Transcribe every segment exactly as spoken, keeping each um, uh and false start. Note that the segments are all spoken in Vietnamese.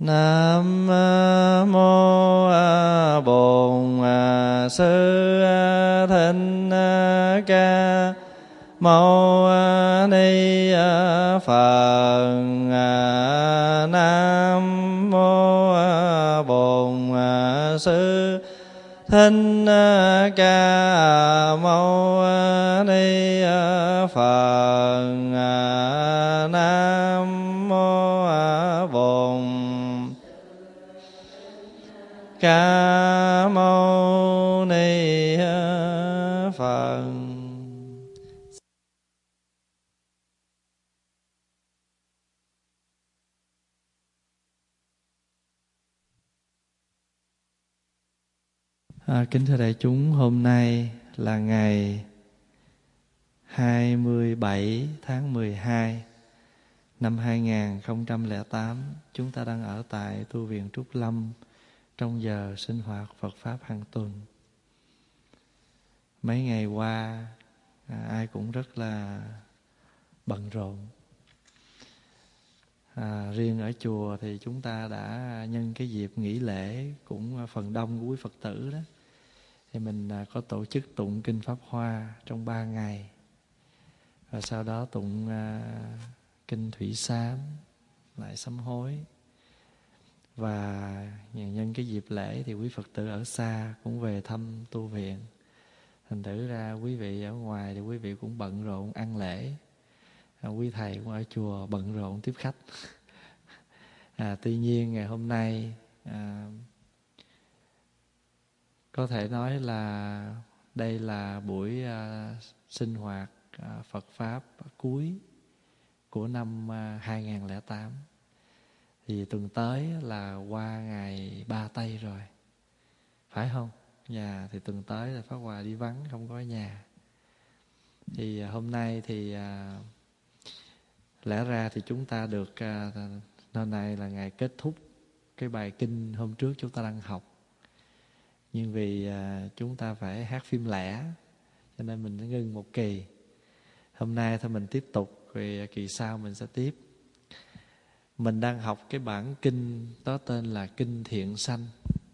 Nam mô Bổn Sư Thích Ca Mâu Ni Phật. Nam mô Bổn Sư Thích Ca Mâu Ni Phật. Nam mô Bổn Ca Mâu Ni Phật. À, kính thưa đại chúng, hôm nay là ngày hai mươi bảy tháng mười hai năm hai nghìn không trăm lẻ tám. Chúng ta đang ở tại tu viện Trúc Lâm trong giờ sinh hoạt Phật Pháp hàng tuần. Mấy ngày qua à, ai cũng rất là bận rộn. À, riêng ở chùa thì chúng ta đã nhân cái dịp nghỉ lễ cũng phần đông của quý Phật tử đó, thì mình có tổ chức tụng Kinh Pháp Hoa trong ba ngày. Và sau đó tụng à, Kinh Thủy Sám, lại sám hối. Và nhân cái dịp lễ thì quý Phật tử ở xa cũng về thăm tu viện. Thành thử ra quý vị ở ngoài thì quý vị cũng bận rộn ăn lễ. À, quý thầy cũng ở chùa bận rộn tiếp khách. À, tuy nhiên ngày hôm nay à, có thể nói là đây là buổi à, sinh hoạt à, Phật Pháp cuối của năm à, hai nghìn không trăm lẻ tám. Thì tuần tới là qua ngày ba Tây rồi, phải không? Nhà thì tuần tới là Pháp Hòa đi vắng, không có ở nhà. Thì à, hôm nay thì à, lẽ ra thì chúng ta được à, hôm nay là ngày kết thúc cái bài kinh hôm trước chúng ta đang học. Nhưng vì à, chúng ta phải hát phim lẻ cho nên mình đã ngưng một kỳ. Hôm nay thôi mình tiếp tục, rồi kỳ sau mình sẽ tiếp. Mình đang học cái bản kinh đó tên là Kinh Thiện Sanh.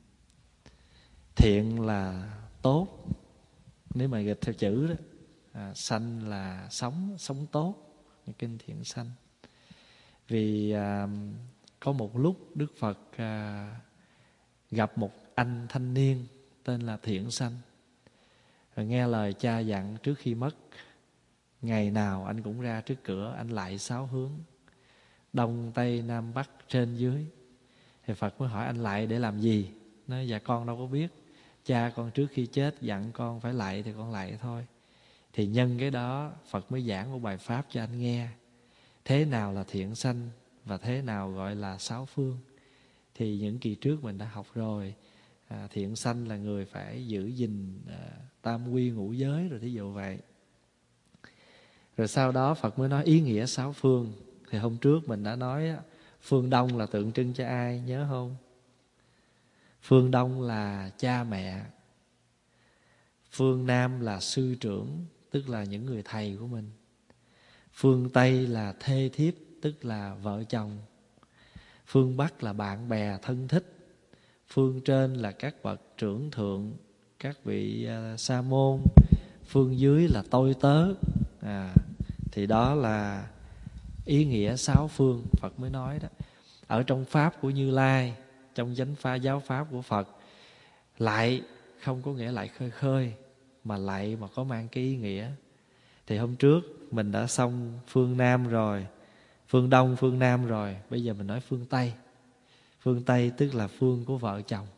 Thiện là tốt, nếu mà dịch theo chữ đó. À, sanh là sống, sống tốt. Kinh Thiện Sanh. Vì à, có một lúc Đức Phật à, gặp một anh thanh niên tên là Thiện Sanh. Rồi nghe lời cha dặn trước khi mất, ngày nào anh cũng ra trước cửa, anh lại sáu hướng, đông tây nam bắc trên dưới. Thì Phật mới hỏi anh lại để làm gì? Nói dạ con đâu có biết, cha con trước khi chết dặn con phải lại thì con lại thôi. Thì nhân cái đó Phật mới giảng một bài pháp cho anh nghe. Thế nào là thiện sanh và thế nào gọi là sáu phương. Thì những kỳ trước mình đã học rồi. à, Thiện sanh là người phải giữ gìn à, tam quy ngũ giới rồi thí dụ vậy. Rồi sau đó Phật mới nói ý nghĩa sáu phương. Thì hôm trước mình đã nói phương Đông là tượng trưng cho ai, nhớ không? Phương Đông là cha mẹ. Phương Nam là sư trưởng, tức là những người thầy của mình. Phương Tây là thê thiếp, tức là vợ chồng. Phương Bắc là bạn bè thân thích. Phương trên là các bậc trưởng thượng, các vị uh, sa môn. Phương dưới là tôi tớ. à, Thì đó là ý nghĩa sáu phương Phật mới nói đó. Ở trong Pháp của Như Lai, trong chánh phá giáo Pháp của Phật, lại không có nghĩa lại khơi khơi, mà lại mà có mang cái ý nghĩa. Thì hôm trước mình đã xong phương Nam rồi, phương Đông, phương Nam rồi. Bây giờ mình nói phương Tây. Phương Tây tức là phương của vợ chồng.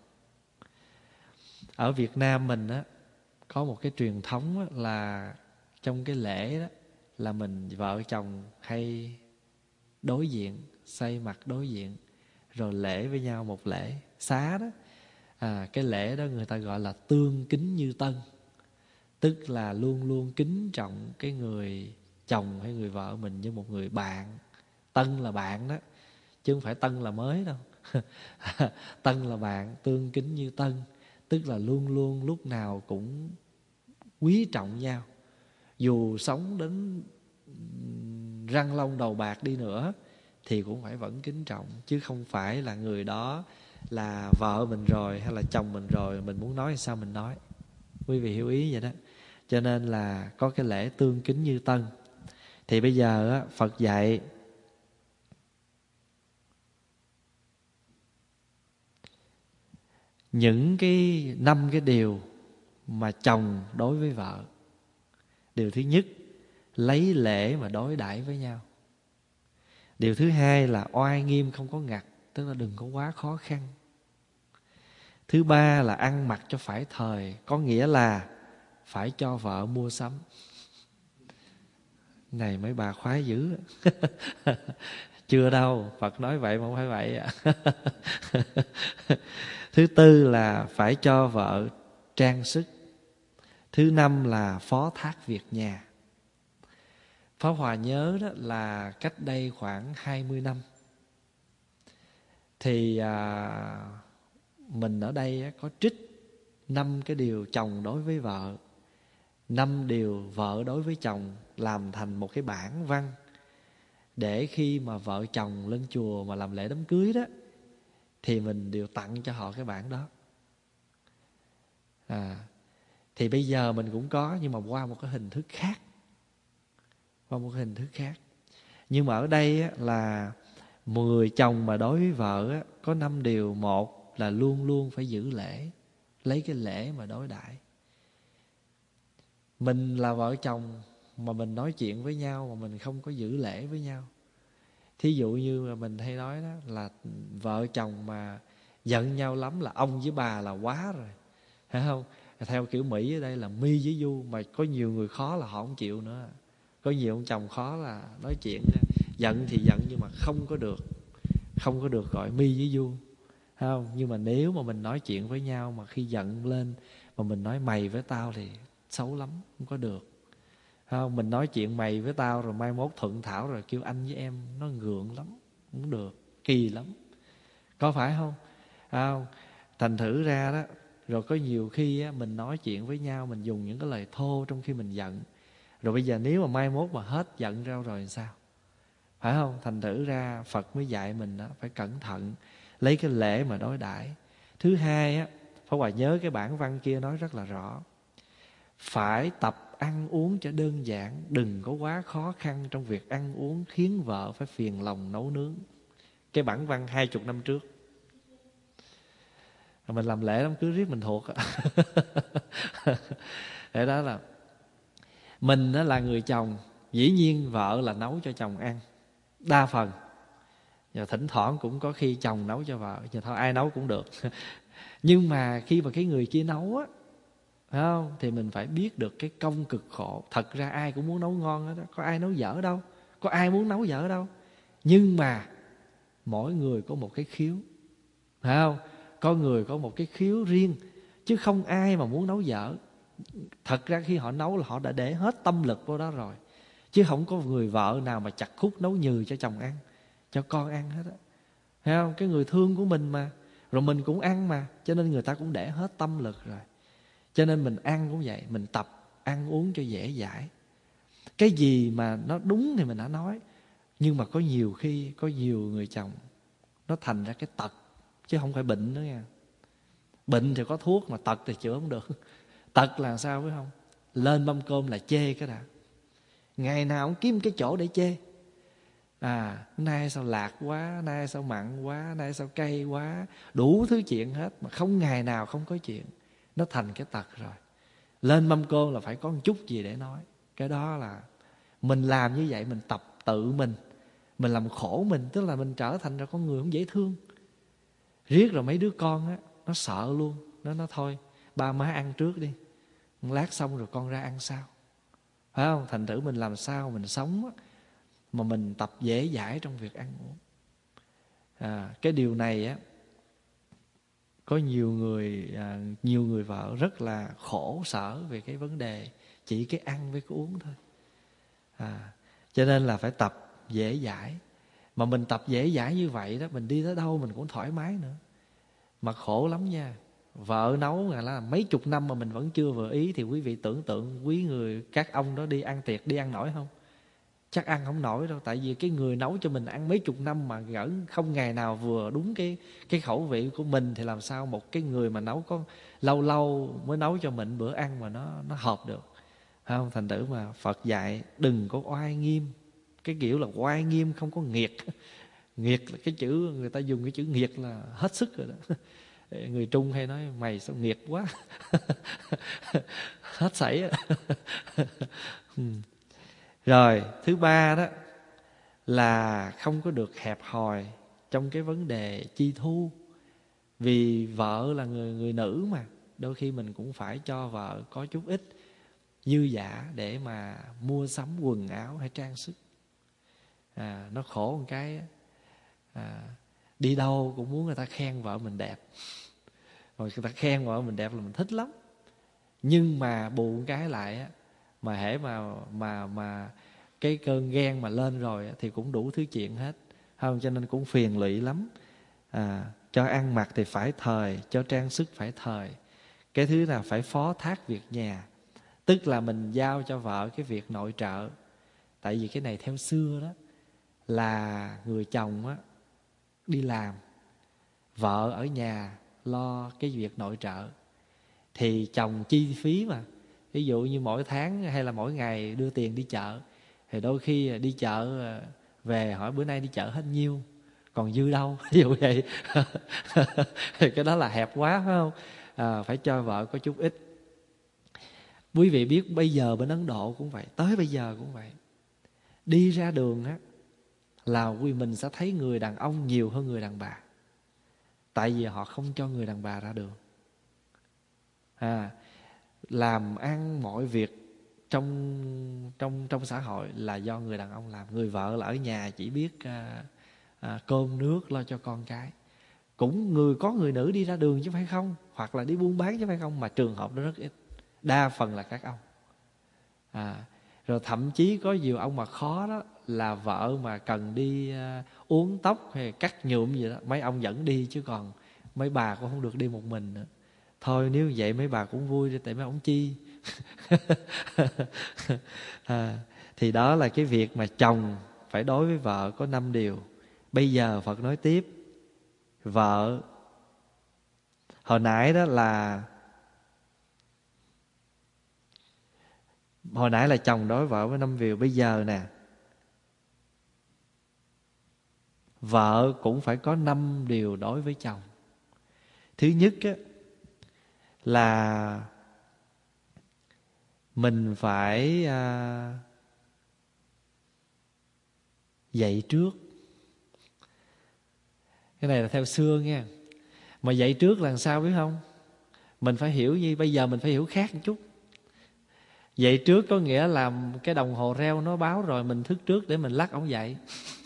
Ở Việt Nam mình á, có một cái truyền thống á, là trong cái lễ đó là mình vợ chồng hay đối diện, xoay mặt đối diện, rồi lễ với nhau một lễ xá đó. à, Cái lễ đó người ta gọi là tương kính như tân, tức là luôn luôn kính trọng cái người chồng hay người vợ mình như một người bạn. Tân là bạn đó, chứ không phải tân là mới đâu. Tân là bạn, tương kính như tân, tức là luôn luôn lúc nào cũng quý trọng nhau. Dù sống đến răng long đầu bạc đi nữa thì cũng phải vẫn kính trọng, chứ không phải là người đó là vợ mình rồi hay là chồng mình rồi, mình muốn nói sao mình nói. Quý vị hiểu ý vậy đó. Cho nên là có cái lễ tương kính như tân. Thì bây giờ á, Phật dạy những cái năm cái điều mà chồng đối với vợ. Điều thứ nhất, lấy lễ mà đối đãi với nhau. Điều thứ hai là oai nghiêm không có ngặt, tức là đừng có quá khó khăn. Thứ ba là ăn mặc cho phải thời, có nghĩa là phải cho vợ mua sắm. Này mấy bà khoái dữ. Chưa đâu, Phật nói vậy mà không phải vậy ạ. Thứ tư là phải cho vợ trang sức. Thứ năm là phó thác việc nhà. Pháp Hòa nhớ đó là cách đây khoảng hai mươi năm thì à, mình ở đây á, có trích năm cái điều chồng đối với vợ, năm điều vợ đối với chồng, làm thành một cái bản văn, để khi mà vợ chồng lên chùa mà làm lễ đám cưới đó thì mình đều tặng cho họ cái bản đó. À, thì bây giờ mình cũng có, nhưng mà qua một cái hình thức khác. Qua một cái hình thức khác. Nhưng mà ở đây á, là người chồng mà đối với vợ á, có năm điều. Một là luôn luôn phải giữ lễ, lấy cái lễ mà đối đãi. Mình là vợ chồng mà mình nói chuyện với nhau mà mình không có giữ lễ với nhau. Thí dụ như là mình hay nói đó, là vợ chồng mà giận nhau lắm là ông với bà là quá rồi, phải không? Theo kiểu Mỹ ở đây là mi với du. Mà có nhiều người khó là họ không chịu nữa. Có nhiều ông chồng khó là nói chuyện giận thì giận, nhưng mà không có được Không có được gọi mi với du, phải không? Nhưng mà nếu mà mình nói chuyện với nhau mà khi giận lên mà mình nói mày với tao thì xấu lắm, không có được, phải không? Mình nói chuyện mày với tao rồi mai mốt thuận thảo rồi kêu anh với em, nó ngượng lắm, không được, kỳ lắm, có phải không? Phải không? Thành thử ra đó, rồi có nhiều khi á, mình nói chuyện với nhau mình dùng những cái lời thô trong khi mình giận. Rồi bây giờ nếu mà mai mốt mà hết giận ra rồi thì sao? Phải không? Thành thử ra Phật mới dạy mình đó, phải cẩn thận, lấy cái lễ mà đối đãi. Thứ hai á, Pháp Hòa nhớ cái bản văn kia nói rất là rõ. Phải tập ăn uống cho đơn giản, đừng có quá khó khăn trong việc ăn uống khiến vợ phải phiền lòng nấu nướng. Cái bản văn hai chục năm trước. Mình làm lễ đám cưới riết mình thuộc. Để đó là mình đó là người chồng, dĩ nhiên vợ là nấu cho chồng ăn đa phần. Và thỉnh thoảng cũng có khi chồng nấu cho vợ, nhưng thôi ai nấu cũng được. Nhưng mà khi mà cái người kia nấu á, phải không? Thì mình phải biết được cái công cực khổ. Thật ra ai cũng muốn nấu ngon hết đó. Có ai nấu dở đâu, có ai muốn nấu dở đâu. Nhưng mà mỗi người có một cái khiếu, phải không? Có người có một cái khiếu riêng, chứ không ai mà muốn nấu dở. Thật ra khi họ nấu là họ đã để hết tâm lực vô đó rồi. Chứ không có người vợ nào mà chặt khúc nấu nhừ cho chồng ăn, cho con ăn hết á. Thấy không? Cái người thương của mình mà, rồi mình cũng ăn mà, cho nên người ta cũng để hết tâm lực rồi. Cho nên mình ăn cũng vậy, mình tập ăn uống cho dễ dãi. Cái gì mà nó đúng thì mình đã nói. Nhưng mà có nhiều khi, có nhiều người chồng nó thành ra cái tật, chứ không phải bệnh nữa nha. Bệnh thì có thuốc, mà tật thì chữa không được. Tật là sao biết không? Lên mâm cơm là chê cái đã. Ngày nào cũng kiếm cái chỗ để chê. À, nay sao lạc quá, nay sao mặn quá, nay sao cay quá, đủ thứ chuyện hết, mà không ngày nào không có chuyện. Nó thành cái tật rồi. Lên mâm cơm là phải có một chút gì để nói. Cái đó là mình làm như vậy, mình tập tự mình, mình làm khổ mình, tức là mình trở thành ra con người không dễ thương. Riết rồi mấy đứa con á, nó sợ luôn. Nó nói thôi, ba má ăn trước đi, lát xong rồi con ra ăn sau. Phải không? Thành thử mình làm sao mình sống á, mà mình tập dễ dãi trong việc ăn uống. À, cái điều này á, có nhiều người à, nhiều người vợ rất là khổ sở về cái vấn đề chỉ cái ăn với cái uống thôi. À, cho nên là phải tập dễ dãi. Mà mình tập dễ dãi như vậy đó, mình đi tới đâu mình cũng thoải mái nữa. Mà khổ lắm nha. Vợ nấu là mấy chục năm mà mình vẫn chưa vừa ý, thì quý vị tưởng tượng quý người các ông đó đi ăn tiệc đi ăn nổi không? chắc ăn không nổi đâu. Tại vì cái người nấu cho mình ăn mấy chục năm mà gỡ không ngày nào vừa đúng cái cái khẩu vị của mình, thì làm sao một cái người mà nấu có lâu lâu mới nấu cho mình bữa ăn mà nó nó hợp được, phải không? Thành thử mà Phật dạy đừng có oai nghiêm, cái kiểu là oai nghiêm không có nghiệt. Nghiệt là cái chữ, người ta dùng cái chữ nghiệt là hết sức rồi đó. Người Trung hay nói mày sao nghiệt quá. Hết sảy. Rồi thứ ba đó là không có được hẹp hòi trong cái vấn đề chi thu. Vì vợ là người người nữ mà, đôi khi mình cũng phải cho vợ có chút ít dư dả để mà mua sắm quần áo hay trang sức. À, nó khổ một cái à, đi đâu cũng muốn người ta khen vợ mình đẹp. Rồi người ta khen vợ mình đẹp là mình thích lắm. Nhưng mà bù một cái lại á, mà hễ mà mà mà cái cơn ghen mà lên rồi á, thì cũng đủ thứ chuyện hết, không? Cho nên cũng phiền lụy lắm. À, cho ăn mặc thì phải thời, cho trang sức phải thời. Cái thứ là phải phó thác việc nhà, tức là mình giao cho vợ cái việc nội trợ. Tại vì cái này theo xưa đó là người chồng á đi làm, vợ ở nhà lo cái việc nội trợ. Thì chồng chi phí mà, ví dụ như mỗi tháng hay là mỗi ngày đưa tiền đi chợ, thì đôi khi đi chợ về hỏi bữa nay đi chợ hết nhiêu, còn dư đâu. Ví dụ vậy. Thì cái đó là hẹp quá, phải không? À, phải cho vợ có chút ít. Quý vị biết bây giờ bên Ấn Độ cũng vậy, tới bây giờ cũng vậy. Đi ra đường á là quý mình sẽ thấy người đàn ông nhiều hơn người đàn bà. Tại vì họ không cho người đàn bà ra đường. À, làm ăn mọi việc trong trong trong xã hội là do người đàn ông làm. Người vợ là ở nhà chỉ biết à, à, cơm nước lo cho con cái. Cũng người có người nữ đi ra đường chứ phải không, hoặc là đi buôn bán chứ phải không, mà trường hợp đó rất ít, đa phần là các ông. À, rồi thậm chí có nhiều ông mà khó đó là vợ mà cần đi uh, uốn tóc hay cắt nhuộm gì đó, mấy ông dẫn đi, chứ còn mấy bà cũng không được đi một mình nữa. Thôi nếu vậy mấy bà cũng vui đi, tại mấy ông chi. À, thì đó là cái việc mà chồng phải đối với vợ có năm điều. Bây giờ Phật nói tiếp. Vợ hồi nãy đó là hồi nãy là chồng đối với vợ với năm điều. Bây giờ nè, vợ cũng phải có năm điều đối với chồng. Thứ nhất á, là mình phải à, dạy trước. Cái này là theo xưa nha. Mà dạy trước là sao biết không? Mình phải hiểu gì? Bây giờ mình phải hiểu khác một chút. Dạy trước có nghĩa là cái đồng hồ reo nó báo rồi, mình thức trước để mình lắc ổng dậy.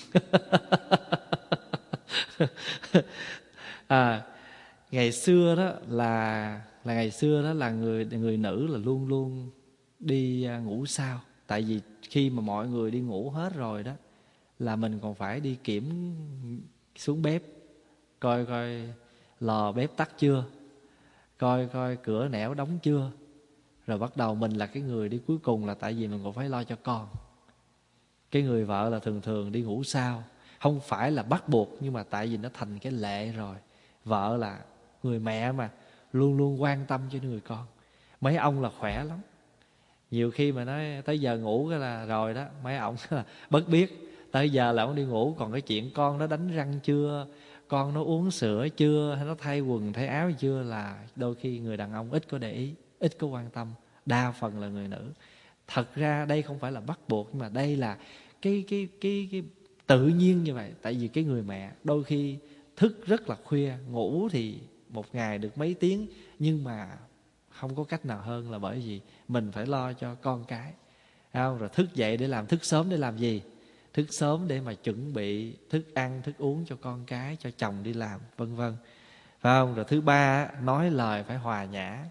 À, ngày xưa đó là là ngày xưa đó là người người nữ là luôn luôn đi ngủ sau. Tại vì khi mà mọi người đi ngủ hết rồi đó là mình còn phải đi kiểm xuống bếp, coi coi lò bếp tắt chưa, coi coi cửa nẻo đóng chưa, rồi bắt đầu mình là cái người đi cuối cùng, là tại vì mình còn phải lo cho con. Cái người vợ là thường thường đi ngủ sau, không phải là bắt buộc, nhưng mà tại vì nó thành cái lệ rồi. Vợ là người mẹ mà, luôn luôn quan tâm cho người con. Mấy ông là khỏe lắm, nhiều khi mà nói tới giờ ngủ cái là rồi đó, mấy ông là bất biết. Tới giờ là ông đi ngủ, còn cái chuyện con nó đánh răng chưa, con nó uống sữa chưa, hay nó thay quần thay áo chưa, là đôi khi người đàn ông ít có để ý, ít có quan tâm. Đa phần là người nữ. Thật ra đây không phải là bắt buộc, nhưng mà đây là cái cái cái cái tự nhiên như vậy. Tại vì cái người mẹ đôi khi thức rất là khuya, ngủ thì một ngày được mấy tiếng, nhưng mà không có cách nào hơn là bởi vì mình phải lo cho con cái. Không? Rồi thức dậy để làm, thức sớm để làm gì? Thức sớm để mà chuẩn bị thức ăn, thức uống cho con cái, cho chồng đi làm, vân vân. Phải không? Rồi thứ ba, nói lời phải hòa nhã.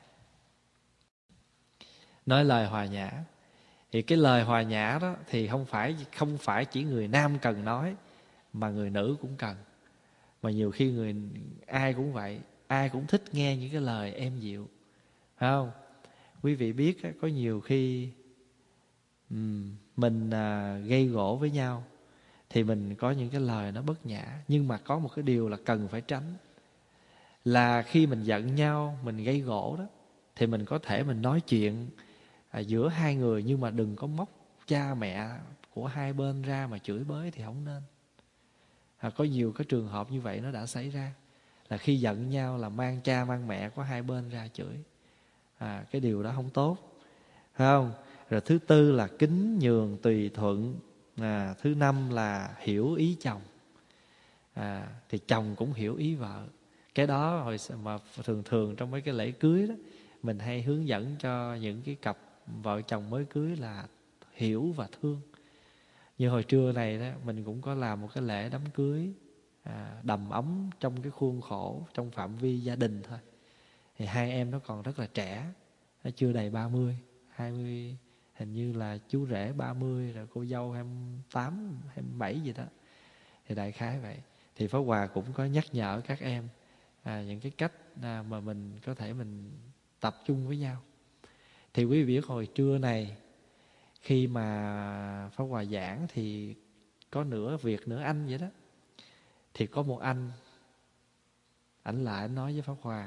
Nói lời hòa nhã. Thì cái lời hòa nhã đó thì không phải không phải chỉ người nam cần nói, mà người nữ cũng cần. Mà nhiều khi người ai cũng vậy, ai cũng thích nghe những cái lời êm dịu, phải không? Quý vị biết có nhiều khi mình à, gây gổ với nhau thì mình có những cái lời nó bất nhã. Nhưng mà có một cái điều là cần phải tránh, là khi mình giận nhau, mình gây gổ đó, thì mình có thể mình nói chuyện à, giữa hai người, nhưng mà đừng có móc cha mẹ của hai bên ra mà chửi bới thì không nên. à, Có nhiều cái trường hợp như vậy nó đã xảy ra, là khi giận nhau là mang cha mang mẹ của hai bên ra chửi. à, Cái điều đó không tốt, phải không? Rồi thứ tư là kính nhường tùy thuận. à, Thứ năm là hiểu ý chồng. à, Thì chồng cũng hiểu ý vợ. Cái đó hồi mà thường thường trong mấy cái lễ cưới đó, mình hay hướng dẫn cho những cái cặp vợ chồng mới cưới là hiểu và thương. Như hồi trưa này đó, mình cũng có làm một cái lễ đám cưới à, đầm ấm trong cái khuôn khổ, trong phạm vi gia đình thôi. Thì hai em nó còn rất là trẻ, nó chưa đầy ba mươi, hai mươi, hình như là chú rể ba mươi, rồi cô dâu hai mươi tám, hai mươi bảy gì đó. Thì đại khái vậy. Thì Pháp Hòa cũng có nhắc nhở các em à, những cái cách à, mà mình có thể mình tập trung với nhau. Thì quý vị biết hồi trưa này, khi mà Pháp Hòa giảng thì có nửa Việt nửa Anh vậy đó. Thì có một anh, ảnh lại ảnh nói với Pháp Hòa,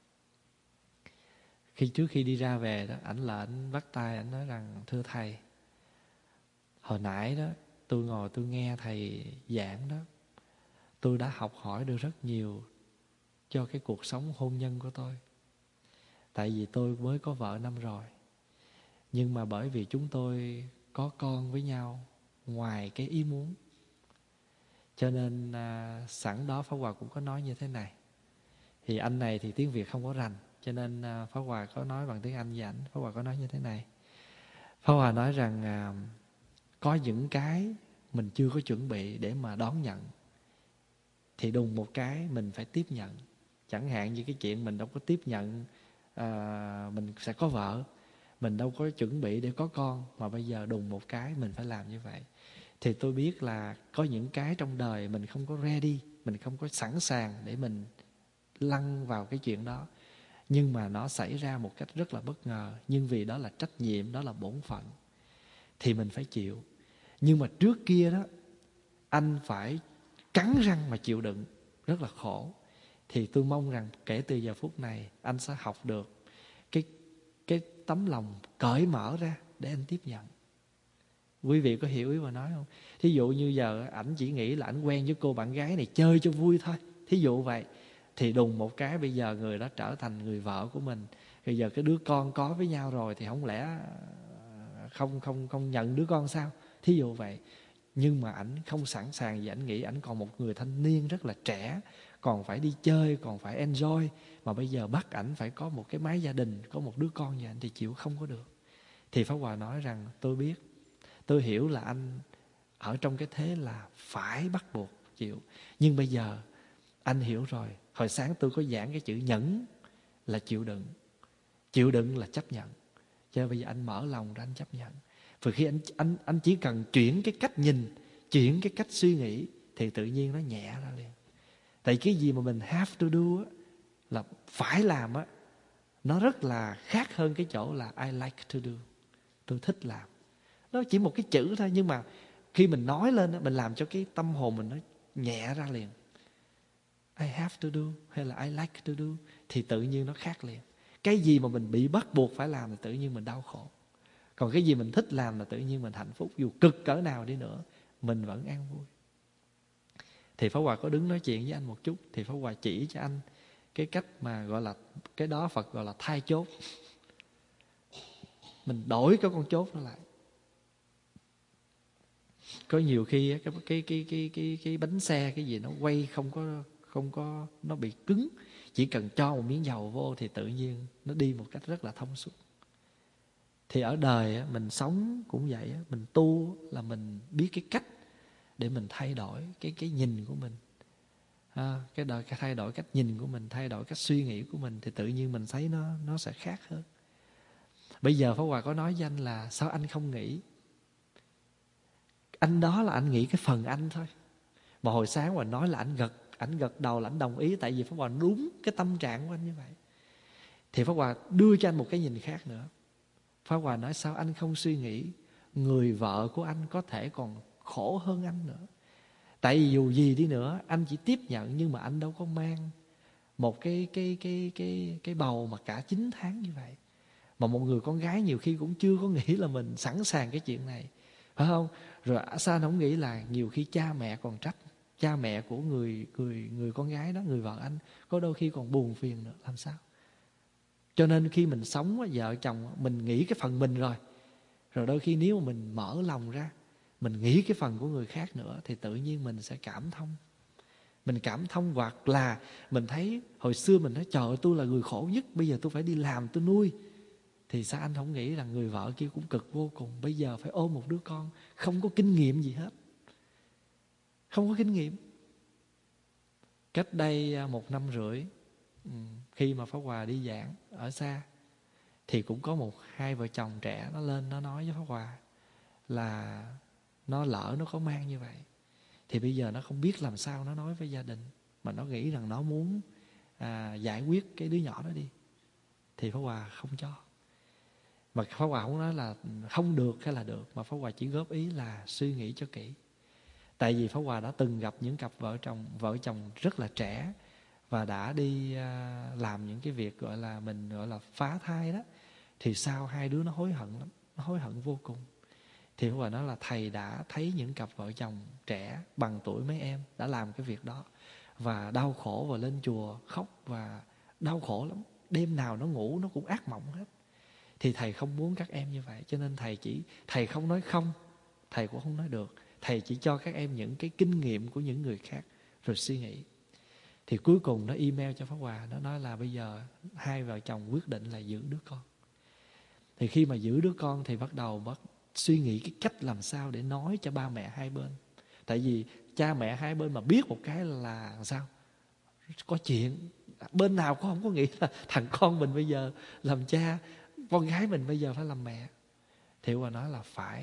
khi trước khi đi ra về đó, ảnh là ảnh bắt tay ảnh nói rằng: thưa thầy, hồi nãy đó tôi ngồi tôi nghe thầy giảng đó, tôi đã học hỏi được rất nhiều cho cái cuộc sống hôn nhân của tôi. Tại vì tôi mới có vợ năm rồi, nhưng mà bởi vì chúng tôi có con với nhau ngoài cái ý muốn, cho nên à, sẵn đó Pháp Hòa cũng có nói như thế này. Thì anh này thì tiếng Việt không có rành, cho nên à, Pháp Hòa có nói bằng tiếng Anh với ảnh. Pháp Hòa có nói như thế này. Pháp Hòa nói rằng à, có những cái mình chưa có chuẩn bị để mà đón nhận, thì đùng một cái mình phải tiếp nhận. Chẳng hạn như cái chuyện mình đâu có tiếp nhận à, mình sẽ có vợ, mình đâu có chuẩn bị để có con, mà bây giờ đùng một cái mình phải làm như vậy. Thì tôi biết là có những cái trong đời mình không có ready, mình không có sẵn sàng để mình lăn vào cái chuyện đó. Nhưng mà nó xảy ra một cách rất là bất ngờ. Nhưng vì đó là trách nhiệm, đó là bổn phận, thì mình phải chịu. Nhưng mà trước kia đó, anh phải cắn răng mà chịu đựng, rất là khổ. Thì tôi mong rằng kể từ giờ phút này, anh sẽ học được cái, cái tấm lòng cởi mở ra để anh tiếp nhận. Quý vị có hiểu ý mà nói không? Thí dụ như giờ ảnh chỉ nghĩ là ảnh quen với cô bạn gái này chơi cho vui thôi, thí dụ vậy. Thì đùng một cái bây giờ người đó trở thành người vợ của mình. Bây giờ cái đứa con có với nhau rồi, thì không lẽ không không không nhận đứa con sao? Thí dụ vậy. Nhưng mà ảnh không sẵn sàng, vì ảnh nghĩ ảnh còn một người thanh niên rất là trẻ, còn phải đi chơi, còn phải enjoy. Mà bây giờ bắt ảnh phải có một cái mái gia đình, có một đứa con như ảnh thì chịu không có được. Thì Pháp Hòa nói rằng tôi biết, tôi hiểu là anh ở trong cái thế là phải bắt buộc chịu. Nhưng bây giờ anh hiểu rồi. Hồi sáng tôi có giảng cái chữ nhẫn là chịu đựng. Chịu đựng là chấp nhận. Cho nên bây giờ anh mở lòng ra anh chấp nhận. Vì khi anh, anh, anh chỉ cần chuyển cái cách nhìn, chuyển cái cách suy nghĩ, thì tự nhiên nó nhẹ ra liền. Tại cái gì mà mình have to do á, là phải làm á, nó rất là khác hơn cái chỗ là I like to do, tôi thích làm. Nó chỉ một cái chữ thôi, nhưng mà khi mình nói lên á, mình làm cho cái tâm hồn mình nó nhẹ ra liền. I have to do hay là I like to do, thì tự nhiên nó khác liền. Cái gì mà mình bị bắt buộc phải làm thì tự nhiên mình đau khổ. Còn cái gì mình thích làm là tự nhiên mình hạnh phúc. Dù cực cỡ nào đi nữa, mình vẫn an vui. Thì Pháp Hòa có đứng nói chuyện với anh một chút, thì Pháp Hòa chỉ cho anh cái cách mà gọi là, cái đó Phật gọi là thay chốt. Mình đổi cái con chốt nó lại. Có nhiều khi cái cái cái cái cái cái bánh xe cái gì nó quay không có không có nó bị cứng, chỉ cần cho một miếng dầu vô thì tự nhiên nó đi một cách rất là thông suốt. Thì ở đời mình sống cũng vậy, mình tu là mình biết cái cách để mình thay đổi cái cái nhìn của mình. À, cái đời cái thay đổi cách nhìn của mình, thay đổi cách suy nghĩ của mình, thì tự nhiên mình thấy nó nó sẽ khác hơn. Bây giờ Pháp Hòa có nói với anh là sao anh không nghĩ? Anh đó là anh nghĩ cái phần anh thôi. Mà hồi sáng Hòa nói là anh gật, anh gật đầu là anh đồng ý, tại vì Pháp Hòa đúng cái tâm trạng của anh như vậy. Thì Pháp Hòa đưa cho anh một cái nhìn khác nữa. Pháp Hòa nói sao anh không suy nghĩ người vợ của anh có thể còn khổ hơn anh nữa. Tại vì dù gì đi nữa anh chỉ tiếp nhận, nhưng mà anh đâu có mang một cái cái cái cái cái bầu mà cả chín tháng như vậy. Mà một người con gái nhiều khi cũng chưa có nghĩ là mình sẵn sàng cái chuyện này, phải không? Rồi sao anh không nghĩ là nhiều khi cha mẹ còn trách, cha mẹ của người người người con gái đó, người vợ anh có đôi khi còn buồn phiền nữa, làm sao? Cho nên khi mình sống vợ chồng, mình nghĩ cái phần mình rồi, rồi đôi khi nếu mà mình mở lòng ra, mình nghĩ cái phần của người khác nữa, thì tự nhiên mình sẽ cảm thông. Mình cảm thông, hoặc là mình thấy hồi xưa mình nói trời ơi, tôi là người khổ nhất, bây giờ tôi phải đi làm tôi nuôi. Thì sao anh không nghĩ rằng người vợ kia cũng cực vô cùng, bây giờ phải ôm một đứa con không có kinh nghiệm gì hết, không có kinh nghiệm. Cách đây một năm rưỡi, khi mà Pháp Hòa đi giảng ở xa, thì cũng có một hai vợ chồng trẻ nó lên nó nói với Pháp Hòa là nó lỡ nó có mang như vậy, thì bây giờ nó không biết làm sao nó nói với gia đình, mà nó nghĩ rằng nó muốn à, giải quyết cái đứa nhỏ đó đi. Thì Pháp Hòa không cho. Mà Pháp Hòa không nói là không được hay là được, mà Pháp Hòa chỉ góp ý là suy nghĩ cho kỹ. Tại vì Pháp Hòa đã từng gặp những cặp vợ chồng vợ chồng rất là trẻ, và đã đi à, làm những cái việc gọi là mình gọi là phá thai đó, thì sau hai đứa nó hối hận lắm, nó hối hận vô cùng. Thì Pháp Hòa nói là thầy đã thấy những cặp vợ chồng trẻ bằng tuổi mấy em đã làm cái việc đó, và đau khổ, và lên chùa khóc và đau khổ lắm, đêm nào nó ngủ nó cũng ác mộng hết. Thì thầy không muốn các em như vậy, cho nên thầy chỉ thầy không nói không, thầy cũng không nói được, thầy chỉ cho các em những cái kinh nghiệm của những người khác rồi suy nghĩ. Thì cuối cùng nó email cho Pháp Hòa, nó nói là bây giờ hai vợ chồng quyết định là giữ đứa con. Thì khi mà giữ đứa con thì bắt đầu bắt suy nghĩ cái cách làm sao để nói cho ba mẹ hai bên. Tại vì cha mẹ hai bên mà biết một cái là sao? Có chuyện. Bên nào cũng không có nghĩ là thằng con mình bây giờ làm cha, con gái mình bây giờ phải làm mẹ. Thì Hòa nói là phải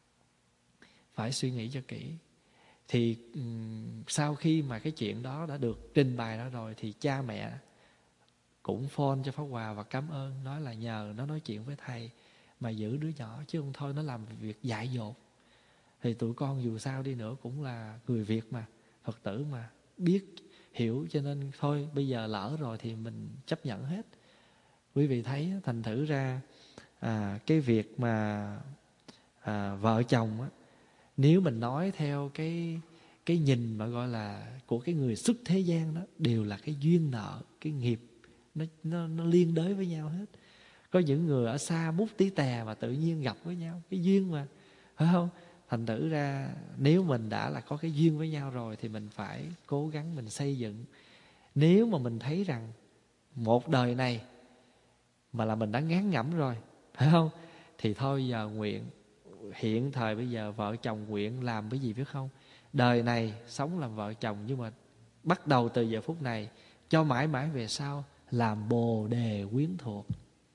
Phải suy nghĩ cho kỹ. Thì um, sau khi mà cái chuyện đó đã được trình bày đó rồi, thì cha mẹ cũng phone cho Pháp Hòa và cảm ơn, nói là nhờ nó nói chuyện với thầy mà giữ đứa nhỏ, chứ không thôi nó làm việc dại dột. Thì tụi con dù sao đi nữa cũng là người Việt mà, Phật tử mà, biết hiểu, cho nên thôi bây giờ lỡ rồi thì mình chấp nhận hết. Quý vị thấy thành thử ra à, cái việc mà à, vợ chồng á, nếu mình nói theo cái cái nhìn mà gọi là của cái người xuất thế gian đó, đều là cái duyên nợ, cái nghiệp nó nó nó liên đới với nhau hết. Có những người ở xa mút tí tè mà tự nhiên gặp với nhau, cái duyên mà, phải không? Thành thử ra nếu mình đã là có cái duyên với nhau rồi thì mình phải cố gắng mình xây dựng. Nếu mà mình thấy rằng một đời này mà là mình đã ngán ngẩm rồi, phải không? Thì thôi giờ nguyện, hiện thời bây giờ vợ chồng nguyện làm cái gì biết không? Đời này sống làm vợ chồng, nhưng mà bắt đầu từ giờ phút này cho mãi mãi về sau làm bồ đề quyến thuộc.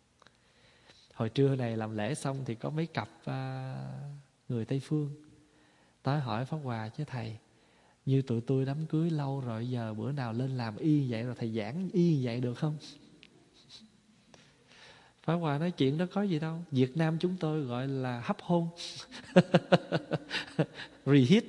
Hồi trưa này làm lễ xong thì có mấy cặp à, người Tây Phương tới hỏi Pháp Hòa, chứ thầy, như tụi tôi đám cưới lâu rồi, giờ bữa nào lên làm y vậy, rồi thầy giảng y vậy được không? Pháp Hòa nói chuyện đó có gì đâu, Việt Nam chúng tôi gọi là hấp hôn. Reheat.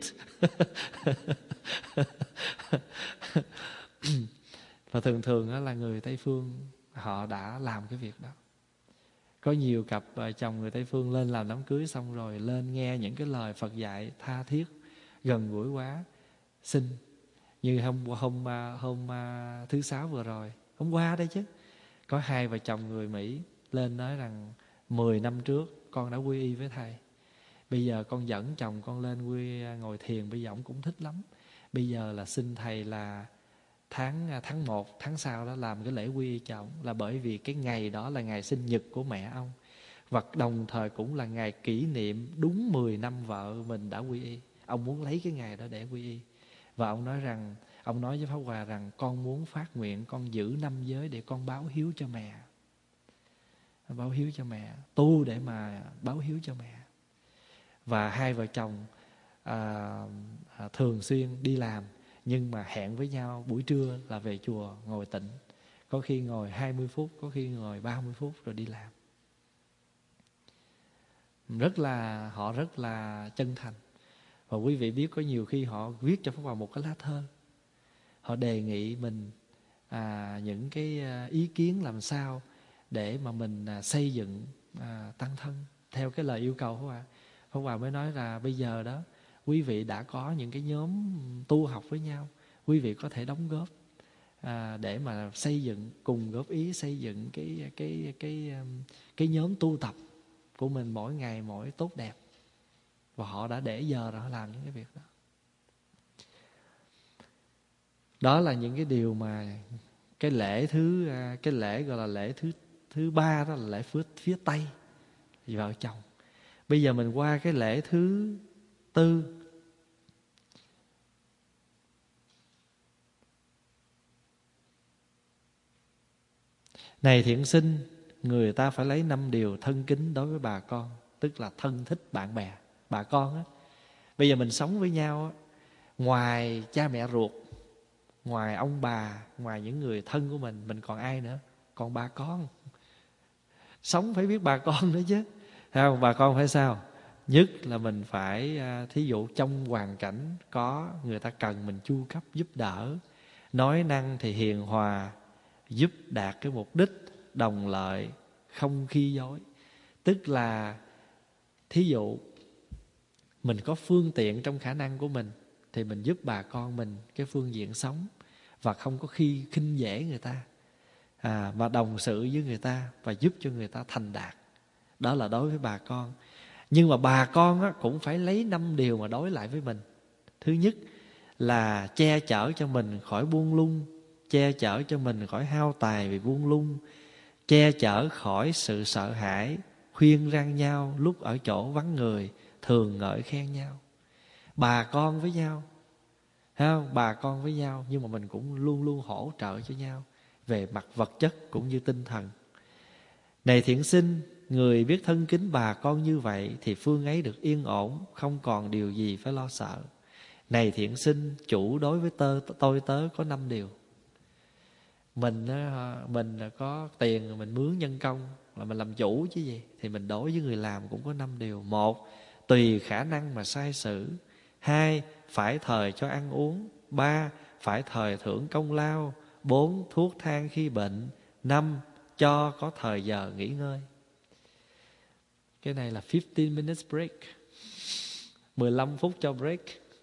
Và thường thường đó là người Tây Phương họ đã làm cái việc đó. Có nhiều cặp chồng người Tây Phương lên làm đám cưới xong rồi lên nghe những cái lời Phật dạy tha thiết, gần gũi quá, xin. Như hôm hôm hôm thứ sáu vừa rồi, hôm qua đây chứ, có hai vợ chồng người Mỹ lên nói rằng mười năm trước con đã quy y với thầy, bây giờ con dẫn chồng con lên quy ngồi thiền, bây giờ ông cũng thích lắm. Bây giờ là xin thầy là tháng tháng một tháng sau đó làm cái lễ quy y cho ông, là bởi vì cái ngày đó là ngày sinh nhật của mẹ ông, và đồng thời cũng là ngày kỷ niệm đúng mười năm vợ mình đã quy y. Ông muốn lấy cái ngày đó để quy y. Và ông nói rằng, ông nói với Pháp Hòa rằng con muốn phát nguyện con giữ năm giới để con báo hiếu cho mẹ. Báo hiếu cho mẹ, tu để mà báo hiếu cho mẹ. Và hai vợ chồng à, à, thường xuyên đi làm, nhưng mà hẹn với nhau buổi trưa là về chùa ngồi tịnh. Có khi ngồi hai mươi phút, có khi ngồi ba mươi phút rồi đi làm. rất là họ rất là chân thành. Và quý vị biết có nhiều khi họ viết cho Pháp Hòa một cái lá thơ, họ đề nghị mình à, những cái ý kiến làm sao để mà mình à, xây dựng à, tăng thân theo cái lời yêu cầu của Pháp Hòa. Pháp Hòa mới nói là bây giờ đó quý vị đã có những cái nhóm tu học với nhau, quý vị có thể đóng góp à, để mà xây dựng, cùng góp ý xây dựng cái cái cái cái, cái nhóm tu tập của mình mỗi ngày mỗi tốt đẹp. Và họ đã để giờ rồi họ làm những cái việc đó. Đó là những cái điều mà cái lễ thứ cái lễ gọi là lễ thứ thứ ba, đó là lễ phía phía Tây vợ chồng. Bây giờ mình qua cái lễ thứ tư. Này thiện sinh, người ta phải lấy năm điều thân kính đối với bà con, tức là thân thích bạn bè, bà con á. Bây giờ mình sống với nhau á, ngoài cha mẹ ruột, ngoài ông bà, ngoài những người thân của mình, mình còn ai nữa? Còn bà con. Sống phải biết bà con nữa chứ. Thấy không? Bà con phải sao? Nhất là mình phải, thí dụ trong hoàn cảnh có người ta cần mình chu cấp giúp đỡ, nói năng thì hiền hòa, giúp đạt cái mục đích đồng lợi, không khi dối. Tức là thí dụ mình có phương tiện trong khả năng của mình thì mình giúp bà con mình cái phương diện sống, và không có khi khinh dễ người ta, à, mà đồng sự với người ta và giúp cho người ta thành đạt. Đó là đối với bà con. Nhưng mà bà con á, cũng phải lấy năm điều mà đối lại với mình. Thứ nhất là che chở cho mình khỏi buông lung, che chở cho mình khỏi hao tài vì buông lung, che chở khỏi sự sợ hãi, khuyên răn nhau lúc ở chỗ vắng người, thường ngợi khen nhau. Bà con với nhau, thấy không? Bà con với nhau, nhưng mà mình cũng luôn luôn hỗ trợ cho nhau về mặt vật chất cũng như tinh thần. Này thiện sinh, người biết thân kính bà con như vậy thì phương ấy được yên ổn, không còn điều gì phải lo sợ. Này thiện sinh, chủ đối với tơ, tôi tớ có năm điều. Mình mình có tiền mình mướn nhân công là mình làm chủ chứ gì, thì mình đối với người làm cũng có năm điều. Một, tùy khả năng mà sai xử. Hai, phải thời cho ăn uống. Ba, phải thời thưởng công lao. Bốn, thuốc thang khi bệnh. Năm, cho có thời giờ nghỉ ngơi. Cái này là fifteen minutes break, mười lăm phút cho break.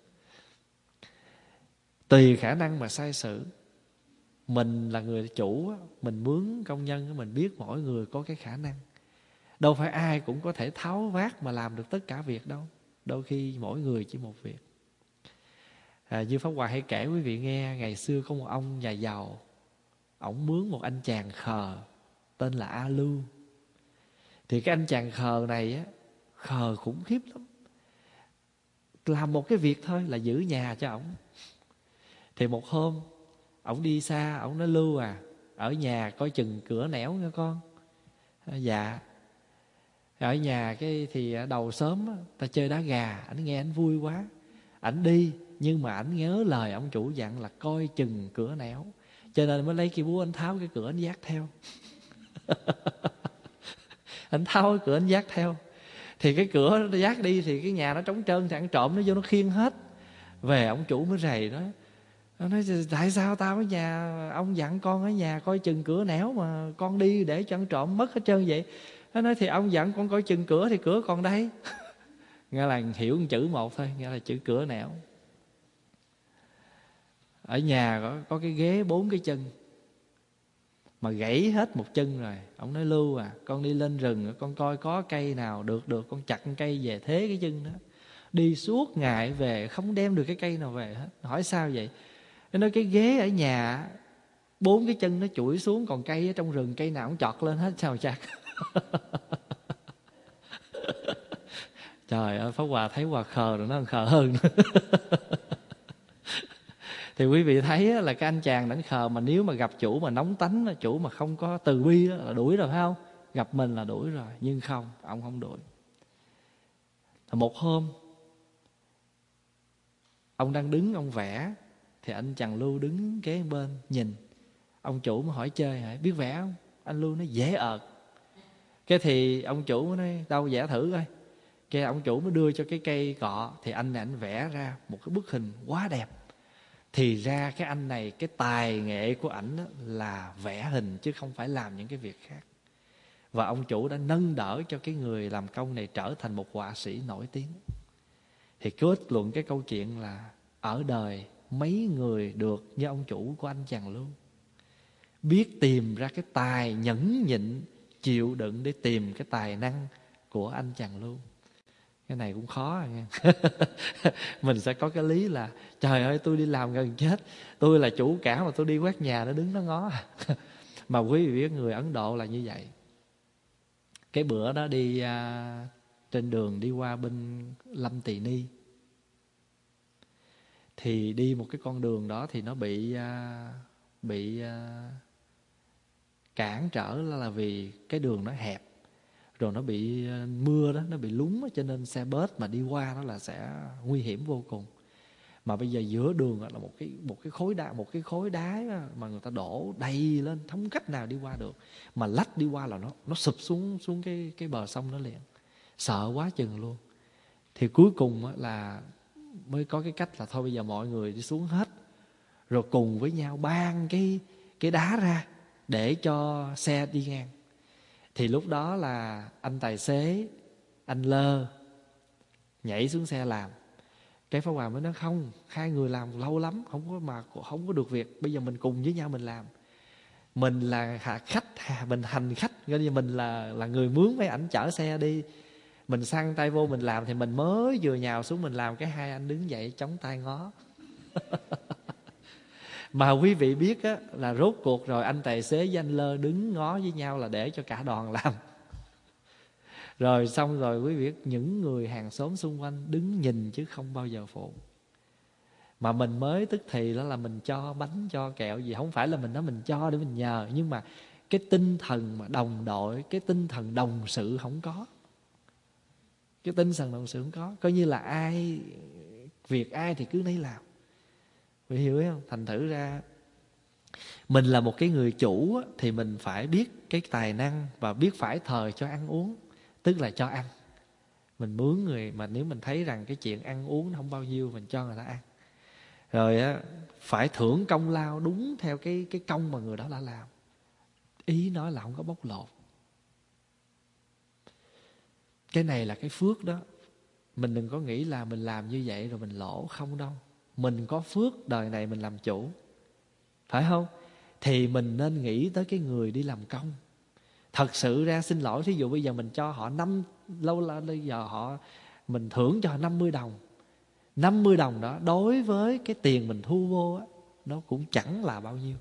Tùy khả năng mà sai sử. Mình là người chủ, mình mướn công nhân, mình biết mỗi người có cái khả năng. Đâu phải ai cũng có thể tháo vát mà làm được tất cả việc đâu. Đôi khi mỗi người chỉ một việc. À, như Pháp Hòa hay kể quý vị nghe, ngày xưa có một ông nhà giàu, ổng mướn một anh chàng khờ tên là A Lưu. Thì cái anh chàng khờ này á, khờ khủng khiếp lắm. Làm một cái việc thôi là giữ nhà cho ổng. Thì một hôm ổng đi xa, ổng nói Lưu à, ở nhà coi chừng cửa nẻo nha con. À, dạ. Ở nhà cái thì đầu sớm á, ta chơi đá gà, ảnh nghe ảnh vui quá, ảnh đi. Nhưng mà ảnh nhớ lời ông chủ dặn là coi chừng cửa nẻo, cho nên mới lấy cái búa anh tháo cái cửa anh vác theo. Anh tháo cái cửa anh vác theo. Thì cái cửa nó vác đi thì cái nhà nó trống trơn, thì ăn trộm nó vô nó khiêng hết. Về ông chủ mới rầy đó. Nó nói tại sao tao ở nhà, ông dặn con ở nhà coi chừng cửa nẻo mà con đi để cho ăn trộm mất hết trơn vậy. Nó nói thì ông dặn con coi chừng cửa thì cửa còn đây. Nghe là hiểu một chữ một thôi, nghe là chữ cửa nẻo. Ở nhà có, có cái ghế bốn cái chân mà gãy hết một chân rồi. Ông nói Lưu à, con đi lên rừng con coi có cây nào được được con chặt cây về thế cái chân đó. Đi suốt ngày về không đem được cái cây nào về hết. Hỏi sao vậy? Nó nói cái ghế ở nhà bốn cái chân nó chuỗi xuống, còn cây ở trong rừng cây nào cũng chọt lên hết, sao chặt. Trời ơi, Pháp Hòa thấy Hòa khờ rồi nó còn khờ hơn. Thì quý vị thấy là cái anh chàng đánh khờ, mà nếu mà gặp chủ mà nóng tánh, chủ mà không có từ bi là đuổi rồi phải không? Gặp mình là đuổi rồi. Nhưng không, ông không đuổi. Một hôm ông đang đứng ông vẽ, thì anh chàng Lưu đứng kế bên nhìn. Ông chủ mới hỏi chơi hả, biết vẽ không? Anh Lưu nói dễ ợt. Cái thì ông chủ mới nói đâu vẽ thử coi. Cái ông chủ mới đưa cho cái cây cọ, thì anh này anh vẽ ra một cái bức hình quá đẹp. Thì ra cái anh này, cái tài nghệ của ảnh là vẽ hình chứ không phải làm những cái việc khác. Và ông chủ đã nâng đỡ cho cái người làm công này trở thành một họa sĩ nổi tiếng. Thì kết luận cái câu chuyện là ở đời mấy người được như ông chủ của anh chàng Lưu, biết tìm ra cái tài nhẫn nhịn, chịu đựng để tìm cái tài năng của anh chàng Lưu. Cái này cũng khó à nghe. Mình sẽ có cái lý là trời ơi tôi đi làm gần chết, tôi là chủ cả mà tôi đi quét nhà nó đứng nó ngó. Mà quý vị biết người Ấn Độ là như vậy. Cái bữa đó đi à, trên đường đi qua bên Lâm Tỳ Ni, thì đi một cái con đường đó thì nó bị à, bị à, cản trở là vì cái đường nó hẹp, rồi nó bị mưa đó, nó bị lún đó, cho nên xe bus mà đi qua nó là sẽ nguy hiểm vô cùng. Mà bây giờ giữa đường là một cái một cái khối đá, một cái khối đá mà người ta đổ đầy lên, không cách nào đi qua được. Mà lách đi qua là nó nó sụp xuống xuống cái cái bờ sông nó liền. Sợ quá chừng luôn. Thì cuối cùng là mới có cái cách là thôi bây giờ mọi người đi xuống hết, rồi cùng với nhau ban cái cái đá ra để cho xe đi ngang. Thì lúc đó là anh tài xế, anh Lơ nhảy xuống xe làm. Cái Pháp Hòa mới nói không, hai người làm lâu lắm không có mà không có được việc, bây giờ mình cùng với nhau mình làm. Mình là khách, mình hành khách, coi như mình là là người mướn mấy ảnh chở xe đi. Mình xăng tay vô mình làm, thì mình mới vừa nhào xuống mình làm, cái hai anh đứng dậy chống tay ngó. Mà quý vị biết á, là rốt cuộc rồi anh tài xế với anh Lơ đứng ngó với nhau là để cho cả đoàn làm. Rồi xong rồi quý vị biết những người hàng xóm xung quanh đứng nhìn chứ không bao giờ phụ. Mà mình mới tức thì đó là mình cho bánh cho kẹo gì, không phải là mình nói mình cho để mình nhờ, nhưng mà cái tinh thần mà đồng đội, cái tinh thần đồng sự không có. Cái tinh thần đồng sự không có, coi như là ai việc ai thì cứ nấy làm. Quý vị hiểu không? Thành thử ra mình là một cái người chủ á, thì mình phải biết cái tài năng và biết phải thời cho ăn uống, tức là cho ăn. Mình mướn người mà nếu mình thấy rằng cái chuyện ăn uống không bao nhiêu, mình cho người ta ăn. Rồi á, phải thưởng công lao đúng theo cái cái công mà người đó đã làm. Ý nói là không có bóc lột. Cái này là cái phước đó. Mình đừng có nghĩ là mình làm như vậy rồi mình lỗ, không đâu. Mình có phước đời này mình làm chủ, phải không? Thì mình nên nghĩ tới cái người đi làm công. Thật sự ra xin lỗi, thí dụ bây giờ mình cho họ năm, lâu là bây giờ họ mình thưởng cho họ năm mươi đồng. năm mươi đồng đó đối với cái tiền mình thu vô á, nó cũng chẳng là bao nhiêu.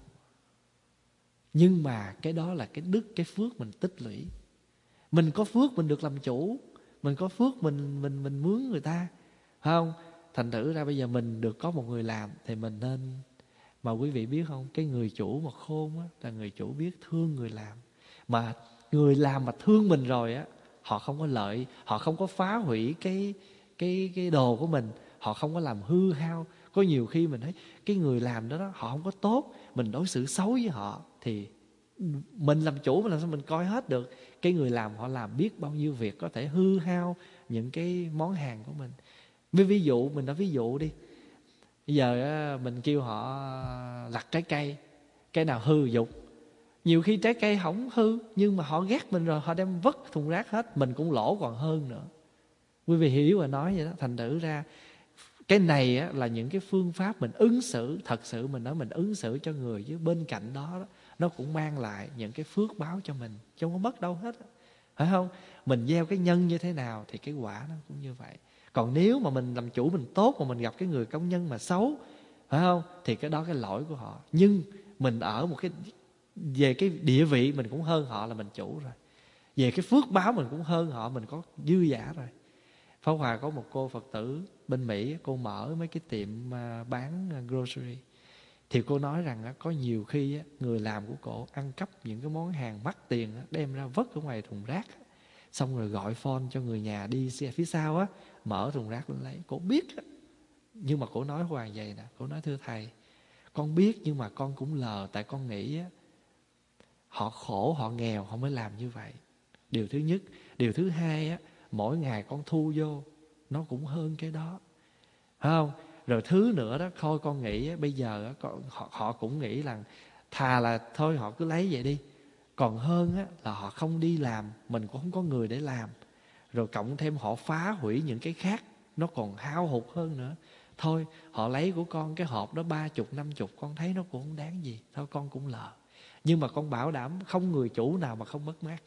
Nhưng mà cái đó là cái đức, cái phước mình tích lũy. Mình có phước mình được làm chủ, mình có phước mình mình mình mướn người ta, phải không? Thành thử ra bây giờ mình được có một người làm thì mình nên. Mà quý vị biết không, cái người chủ mà khôn á, là người chủ biết thương người làm. Mà người làm mà thương mình rồi á, họ không có lợi, họ không có phá hủy cái cái cái đồ của mình, họ không có làm hư hao. Có nhiều khi mình thấy cái người làm đó, đó họ không có tốt, mình đối xử xấu với họ, thì mình làm chủ mình làm sao mình coi hết được. Cái người làm họ làm biết bao nhiêu việc có thể hư hao những cái món hàng của mình. Ví, ví dụ mình nói ví dụ đi, bây giờ mình kêu họ lặt trái cây, cái nào hư dục. Nhiều khi trái cây không hư, nhưng mà họ ghét mình rồi, họ đem vứt thùng rác hết, mình cũng lỗ còn hơn nữa. Quý vị hiểu và nói vậy đó. Thành thử ra cái này á, là những cái phương pháp mình ứng xử. Thật sự mình nói mình ứng xử cho người, chứ bên cạnh đó, đó nó cũng mang lại những cái phước báo cho mình, chứ không có mất đâu hết, phải không? Mình gieo cái nhân như thế nào thì cái quả nó cũng như vậy. Còn nếu mà mình làm chủ mình tốt mà mình gặp cái người công nhân mà xấu, phải không, thì cái đó cái lỗi của họ. Nhưng mình ở một cái về cái địa vị mình cũng hơn họ là mình chủ rồi, về cái phước báo mình cũng hơn họ, mình có dư giả rồi. Pháp Hòa có một cô Phật tử bên Mỹ, cô mở mấy cái tiệm bán grocery. Thì cô nói rằng có nhiều khi người làm của cô ăn cắp những cái món hàng mắc tiền đem ra vứt ở ngoài thùng rác, xong rồi gọi phone cho người nhà đi xe phía sau á, mở thùng rác lên lấy. Cô biết á, nhưng mà cô nói Hoàng vậy nè, cô nói thưa thầy, con biết nhưng mà con cũng lờ, tại con nghĩ á, họ khổ, họ nghèo, họ mới làm như vậy. Điều thứ nhất. Điều thứ hai á, mỗi ngày con thu vô nó cũng hơn cái đó, phải không? Rồi thứ nữa đó, thôi con nghĩ bây giờ họ, họ cũng nghĩ là thà là thôi họ cứ lấy vậy đi, còn hơn á, là họ không đi làm, mình cũng không có người để làm, rồi cộng thêm họ phá hủy những cái khác, nó còn hao hụt hơn nữa. Thôi họ lấy của con cái hộp đó ba chục năm chục, con thấy nó cũng không đáng gì, thôi con cũng lờ. Nhưng mà con bảo đảm không người chủ nào mà không mất mát,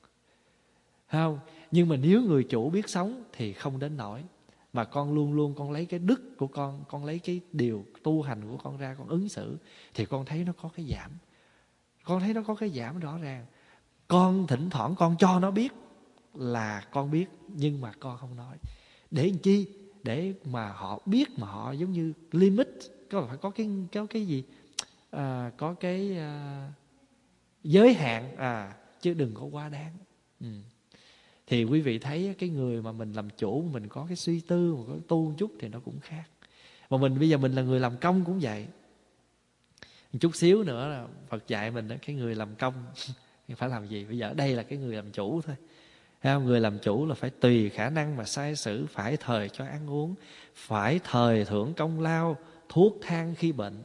không? Nhưng mà nếu người chủ biết sống thì không đến nỗi. Mà con luôn luôn con lấy cái đức của con, con lấy cái điều tu hành của con ra, con ứng xử, thì con thấy nó có cái giảm. Con thấy nó có cái giảm rõ ràng. Con thỉnh thoảng con cho nó biết là con biết, nhưng mà con không nói. Để làm chi? Để mà họ biết, mà họ giống như limit, có phải có cái có cái gì à, có cái à, giới hạn à, chứ đừng có quá đáng. Ừ. Thì quý vị thấy cái người mà mình làm chủ, mình có cái suy tư, mình có tu một chút thì nó cũng khác. Mà mình bây giờ mình là người làm công cũng vậy. Một chút xíu nữa là Phật dạy mình đó, cái người làm công phải làm gì? Bây giờ ở đây là cái người làm chủ thôi. Người làm chủ là phải tùy khả năng mà sai sử, phải thời cho ăn uống, phải thời thưởng công lao, thuốc thang khi bệnh.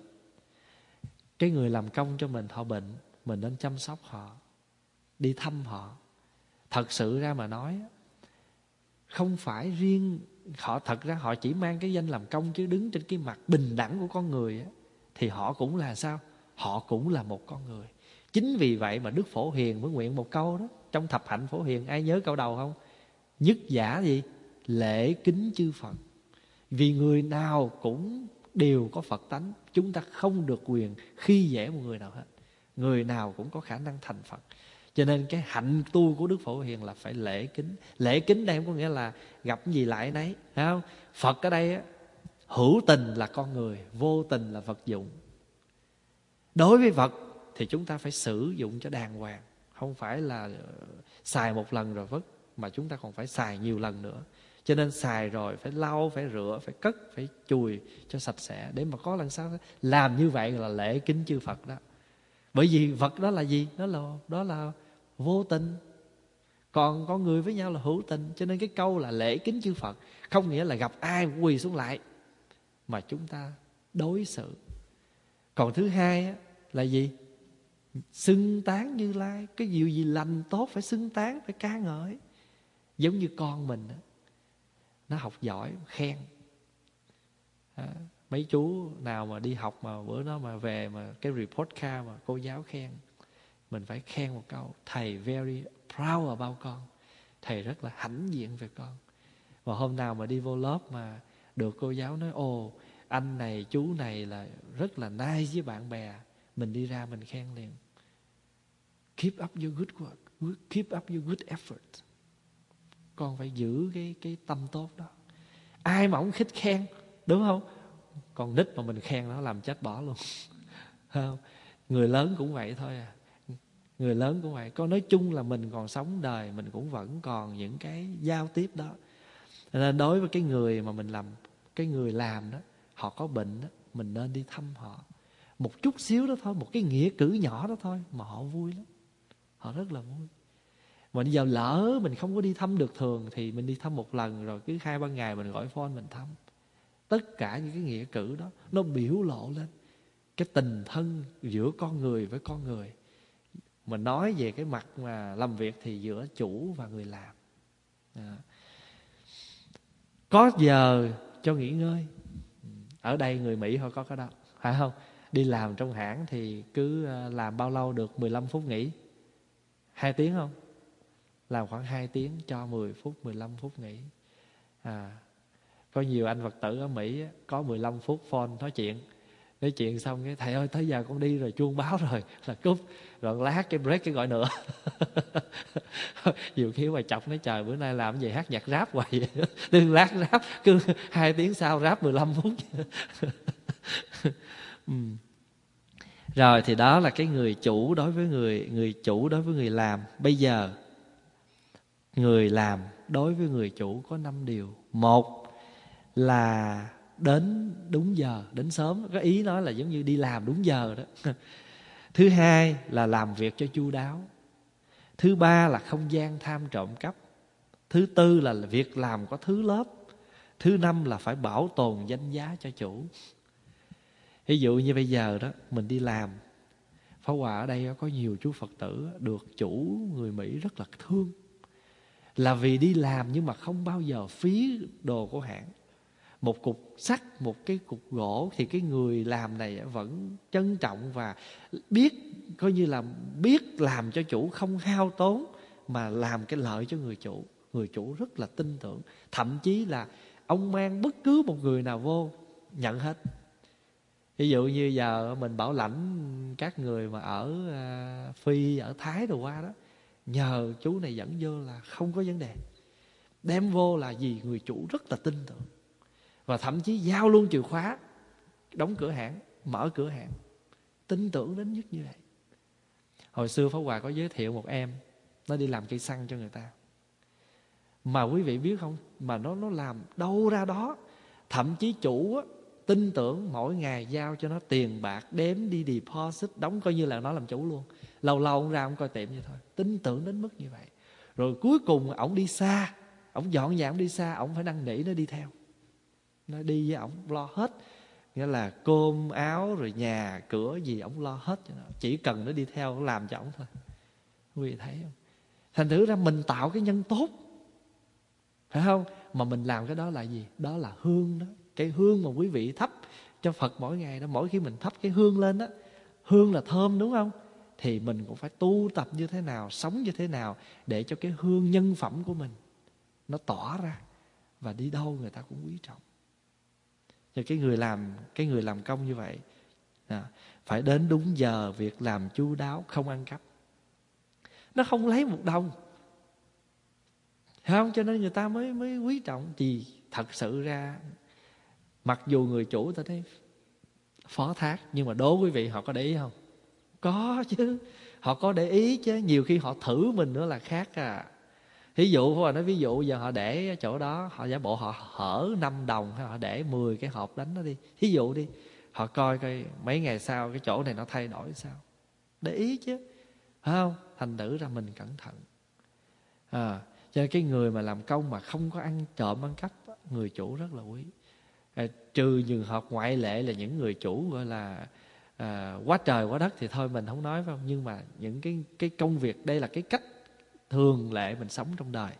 Cái người làm công cho mình, họ bệnh, mình nên chăm sóc họ, đi thăm họ. Thật sự ra mà nói, không phải riêng họ, thật ra họ chỉ mang cái danh làm công, chứ đứng trên cái mặt bình đẳng của con người thì họ cũng là sao? Họ cũng là một con người. Chính vì vậy mà Đức Phổ Hiền mới nguyện một câu đó, trong thập hạnh Phổ Hiền, ai nhớ câu đầu không? Nhất giả gì? Lễ kính chư Phật. Vì người nào cũng đều có Phật tánh, chúng ta không được quyền khi dễ một người nào hết. Người nào cũng có khả năng thành Phật. Cho nên cái hạnh tu của Đức Phổ Hiền là phải lễ kính. Lễ kính đây không có nghĩa là gặp gì lại nấy, thấy không? Phật ở đây á, hữu tình là con người, vô tình là vật dụng. Đối với vật thì chúng ta phải sử dụng cho đàng hoàng, không phải là xài một lần rồi vứt, mà chúng ta còn phải xài nhiều lần nữa. Cho nên xài rồi phải lau, phải rửa, phải cất, phải chùi cho sạch sẽ, để mà có lần sau làm như vậy là lễ kính chư Phật đó. Bởi vì vật đó là gì? Đó là, đó là vô tình. Còn con người với nhau là hữu tình. Cho nên cái câu là lễ kính chư Phật không nghĩa là gặp ai quỳ xuống lại, mà chúng ta đối xử. Còn thứ hai á, là gì? Xưng tán Như Lai. Cái điều gì lành tốt phải xưng tán, phải ca ngợi. Giống như con mình á, nó học giỏi, khen. À, mấy chú nào mà đi học mà bữa đó mà về mà cái report card mà cô giáo khen, mình phải khen một câu: thầy very proud about con, thầy rất là hãnh diện về con. Và hôm nào mà đi vô lớp mà được cô giáo nói: ồ, anh này chú này là rất là nice với bạn bè, mình đi ra mình khen liền: keep up your good work, keep up your good effort. Con phải giữ cái, cái tâm tốt đó. Ai mà không khích khen, đúng không? Còn nít mà mình khen nó làm chết bỏ luôn. Không? Người lớn cũng vậy thôi à. Người lớn cũng vậy. Có nói chung là mình còn sống đời, mình cũng vẫn còn những cái giao tiếp đó. Nên đối với cái người mà mình làm, cái người làm đó, họ có bệnh đó, mình nên đi thăm họ. Một chút xíu đó thôi, một cái nghĩa cử nhỏ đó thôi, mà họ vui lắm. Họ rất là vui. Mà bây giờ lỡ mình không có đi thăm được thường, thì mình đi thăm một lần, rồi cứ hai ba ngày mình gọi phone mình thăm. Tất cả những cái nghĩa cử đó nó biểu lộ lên cái tình thân giữa con người với con người. Mình nói về cái mặt mà làm việc thì giữa chủ và người làm. À. Có giờ cho nghỉ ngơi. Ở đây người Mỹ họ có cái đó, phải không? Đi làm trong hãng thì cứ làm bao lâu được mười lăm phút nghỉ? hai tiếng không? Làm khoảng hai tiếng cho mười phút, mười lăm phút nghỉ. À, có nhiều anh Phật tử ở Mỹ có mười lăm phút phone nói chuyện. Nói chuyện xong cái thầy ơi tới giờ con đi rồi, chuông báo rồi, là cúp. Rồi lát cái break cái gọi nữa. Nhiều khi mà chọc nói trời bữa nay làm gì hát nhạc rap hoài vậy. Đừng lát rap, cứ hai tiếng sau rap mười lăm phút. ừ. Rồi thì đó là cái người chủ đối với người, người chủ đối với người làm. Bây giờ người làm đối với người chủ có năm điều. Một là đến đúng giờ, đến sớm. Có ý nói là giống như đi làm đúng giờ đó. Thứ hai là làm việc cho chu đáo. Thứ ba là không gian tham trộm cắp. Thứ tư là việc làm có thứ lớp. Thứ năm là phải bảo tồn danh giá cho chủ. Ví dụ như bây giờ đó, mình đi làm, Pháp Hòa ở đây có nhiều chú Phật tử được chủ người Mỹ rất là thương. Là vì đi làm nhưng mà không bao giờ phí đồ của hãng. Một cục sắt, một cái cục gỗ thì cái người làm này vẫn trân trọng và biết, coi như là biết làm cho chủ, không hao tốn mà làm cái lợi cho người chủ. Người chủ rất là tin tưởng. Thậm chí là ông mang bất cứ một người nào vô nhận hết. Ví dụ như giờ mình bảo lãnh các người mà ở Phi, ở Thái đồ qua đó, nhờ chú này dẫn vô là không có vấn đề. Đem vô là gì? Người chủ rất là tin tưởng. Và thậm chí giao luôn chìa khóa, đóng cửa hãng, mở cửa hãng. Tin tưởng đến nhất như vậy. Hồi xưa Pháp Hòa có giới thiệu một em, nó đi làm cây xăng cho người ta. Mà quý vị biết không, mà nó nó làm đâu ra đó. Thậm chí chủ á, tin tưởng mỗi ngày giao cho nó tiền bạc, đếm đi deposit, đóng coi như là nó làm chủ luôn. Lâu lâu ông ra ông coi tiệm vậy thôi. Tin tưởng đến mức như vậy. Rồi cuối cùng ổng đi xa, ổng dọn nhà ổng đi xa, ổng phải năn nỉ nó đi theo. Nó đi với ổng lo hết. Nghĩa là cơm áo rồi nhà cửa gì ổng lo hết cho nó. Chỉ cần nó đi theo làm cho ổng thôi. Quý vị thấy không? Thành thử ra mình tạo cái nhân tốt, phải không? Mà mình làm cái đó là gì? Đó là hương đó. Cái hương mà quý vị thắp cho Phật mỗi ngày đó. Mỗi khi mình thắp cái hương lên đó, hương là thơm đúng không? Thì mình cũng phải tu tập như thế nào, sống như thế nào để cho cái hương nhân phẩm của mình nó tỏa ra. Và đi đâu người ta cũng quý trọng. Cho cái người làm Cái người làm công như vậy à, phải đến đúng giờ, việc làm chu đáo, không ăn cắp. Nó không lấy một đồng, không? Cho nên người ta mới mới quý trọng. Thì thật sự ra, mặc dù người chủ ta thấy phó thác, nhưng mà đố quý vị họ có để ý không? Có chứ. Họ có để ý chứ. Nhiều khi họ thử mình nữa là khác à. Ví dụ Pháp Hòa nói ví dụ giờ họ để chỗ đó, họ giả bộ họ hở năm đồng hay họ để mười cái hộp đánh nó đi. Ví dụ đi. Họ coi coi mấy ngày sau cái chỗ này nó thay đổi sao. Để ý chứ, phải không? Thành thử ra mình cẩn thận à. Cho nên cái người mà làm công mà không có ăn trộm ăn cắp, người chủ rất là quý à. Trừ trường hợp ngoại lệ là những người chủ gọi là à, quá trời quá đất thì thôi mình không nói, phải không? Nhưng mà những cái, cái công việc, đây là cái cách thường lệ mình sống trong đời.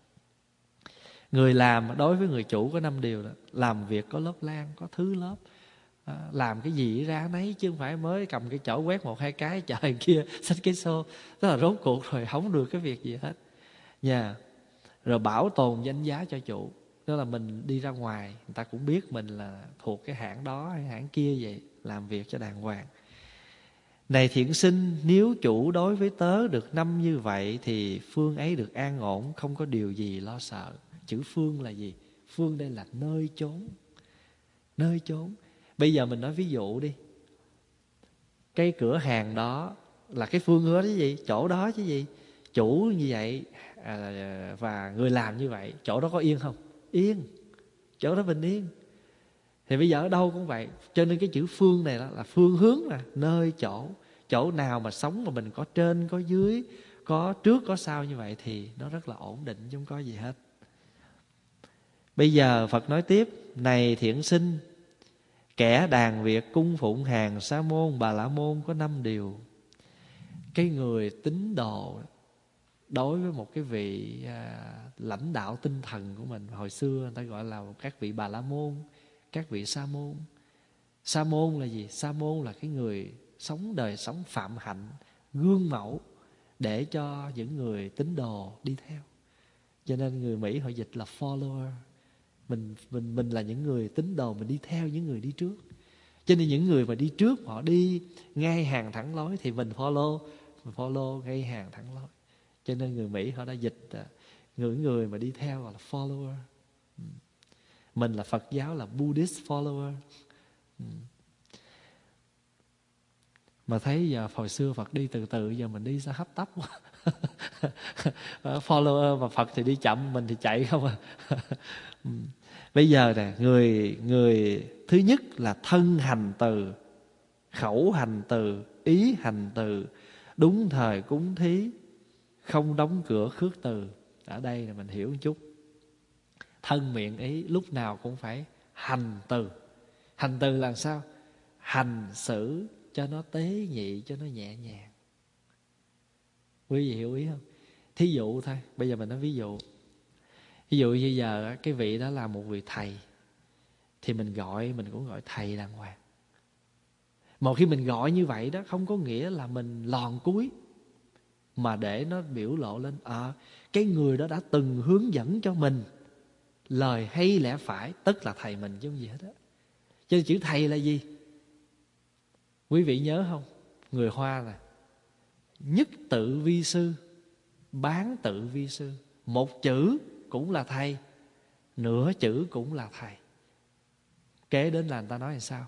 Người làm đối với người chủ có năm điều đó. Làm việc có lớp lang, có thứ lớp à, làm cái gì ra nấy, chứ không phải mới cầm cái chổi quét một hai cái trời kia xách cái xô. Tức là rốt cuộc rồi không được cái việc gì hết nha. Yeah. Rồi bảo tồn danh giá cho chủ. Tức là mình đi ra ngoài, người ta cũng biết mình là thuộc cái hãng đó hay hãng kia vậy. Làm việc cho đàng hoàng. Này thiện sinh, nếu chủ đối với tớ được năm như vậy thì phương ấy được an ổn, không có điều gì lo sợ. Chữ phương là gì? Phương đây là nơi chốn. Nơi chốn. Bây giờ mình nói ví dụ đi. Cái cửa hàng đó là cái phương hướng đó chứ gì? Chỗ đó chứ gì? Chủ như vậy à, và người làm như vậy, chỗ đó có yên không? Yên. Chỗ đó bình yên. Thì bây giờ ở đâu cũng vậy. Cho nên cái chữ phương này đó là phương hướng, là nơi chỗ. Chỗ nào mà sống mà mình có trên có dưới, có trước có sau như vậy thì nó rất là ổn định, chứ không có gì hết. Bây giờ Phật nói tiếp. Này thiện sinh, kẻ đàn việc cung phụng hàng sa môn bà la môn có năm điều. Cái người tín đồ đối với một cái vị à, lãnh đạo tinh thần của mình, hồi xưa người ta gọi là các vị bà la môn, các vị sa môn. Sa môn là gì? Sa môn là cái người sống đời sống phạm hạnh, gương mẫu để cho những người tín đồ đi theo. Cho nên người Mỹ họ dịch là follower. Mình, mình, mình là những người tín đồ, mình đi theo những người đi trước. Cho nên những người mà đi trước họ đi ngay hàng thẳng lối thì mình follow, mình follow ngay hàng thẳng lối. Cho nên người Mỹ họ đã dịch người người mà đi theo gọi là follower. Mình là Phật giáo là Buddhist follower. Mà thấy giờ hồi xưa Phật đi từ từ, giờ mình đi sao hấp tấp quá. Follower mà Phật thì đi chậm, mình thì chạy không à. Bây giờ nè, người người thứ nhất là thân hành từ, khẩu hành từ, ý hành từ, đúng thời cúng thí, không đóng cửa khước từ. Ở đây là mình hiểu một chút. Thân miệng ý lúc nào cũng phải hành từ. Hành từ là sao? Hành xử cho nó tế nhị, cho nó nhẹ nhàng. Quý vị hiểu ý không? Thí dụ thôi, bây giờ mình nói ví dụ. Ví dụ như giờ cái vị đó là một vị thầy, thì mình gọi, mình cũng gọi thầy đàng hoàng. Một khi mình gọi như vậy đó, không có nghĩa là mình lòn cúi, mà để nó biểu lộ lên à, cái người đó đã từng hướng dẫn cho mình lời hay lẽ phải, tức là thầy mình chứ không gì hết á. Cho nên chữ thầy là gì? Quý vị nhớ không? Người Hoa là nhất tự vi sư, bán tự vi sư. Một chữ cũng là thầy, nửa chữ cũng là thầy. Kế đến là người ta nói là sao?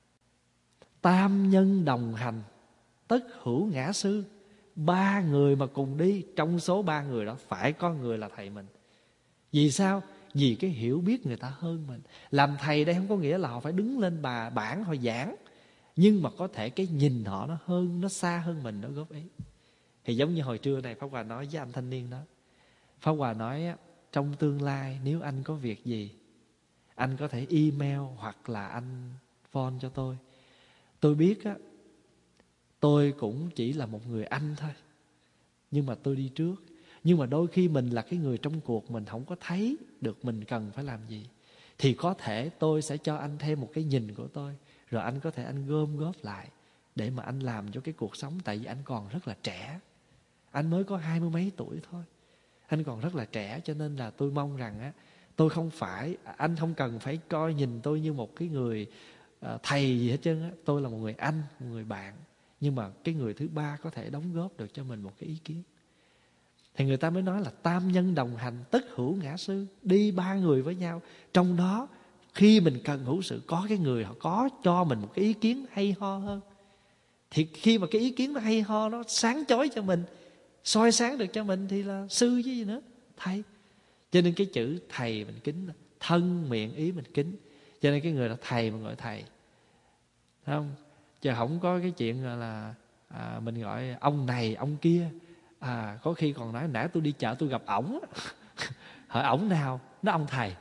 Tam nhân đồng hành, tất hữu ngã sư. Ba người mà cùng đi, trong số ba người đó phải có người là thầy mình. Vì sao? Vì cái hiểu biết người ta hơn mình. Làm thầy đây không có nghĩa là họ phải đứng lên bà bảng họ giảng, nhưng mà có thể cái nhìn họ nó hơn, nó xa hơn mình, nó góp ý. Thì giống như hồi trưa này Pháp Hòa nói với anh thanh niên đó, Pháp Hòa nói trong tương lai nếu anh có việc gì, anh có thể email hoặc là anh phone cho tôi. Tôi biết á, tôi cũng chỉ là một người anh thôi, nhưng mà tôi đi trước. Nhưng mà đôi khi mình là cái người trong cuộc, mình không có thấy được mình cần phải làm gì, thì có thể tôi sẽ cho anh thêm một cái nhìn của tôi, rồi anh có thể anh gom góp lại để mà anh làm cho cái cuộc sống. Tại vì anh còn rất là trẻ, anh mới có hai mươi mấy tuổi thôi, anh còn rất là trẻ. Cho nên là tôi mong rằng á, tôi không phải, anh không cần phải coi nhìn tôi như một cái người uh, thầy gì hết trơn á. Tôi là một người anh, một người bạn, nhưng mà cái người thứ ba có thể đóng góp được cho mình một cái ý kiến. Thì người ta mới nói là tam nhân đồng hành, tất hữu ngã sư. Đi ba người với nhau, trong đó khi mình cần hữu sự, có cái người họ có cho mình một cái ý kiến hay ho hơn. Thì khi mà cái ý kiến nó hay ho, nó sáng chói cho mình, soi sáng được cho mình, thì là sư chứ gì nữa, thầy. Cho nên cái chữ thầy mình kính, thân miệng ý mình kính. Cho nên cái người là thầy mình gọi thầy, thấy không? Chứ không có cái chuyện là à, mình gọi ông này ông kia. À, có khi còn nói nãy tôi đi chợ tôi gặp ổng. Hỏi ổng nào? Nó ông thầy.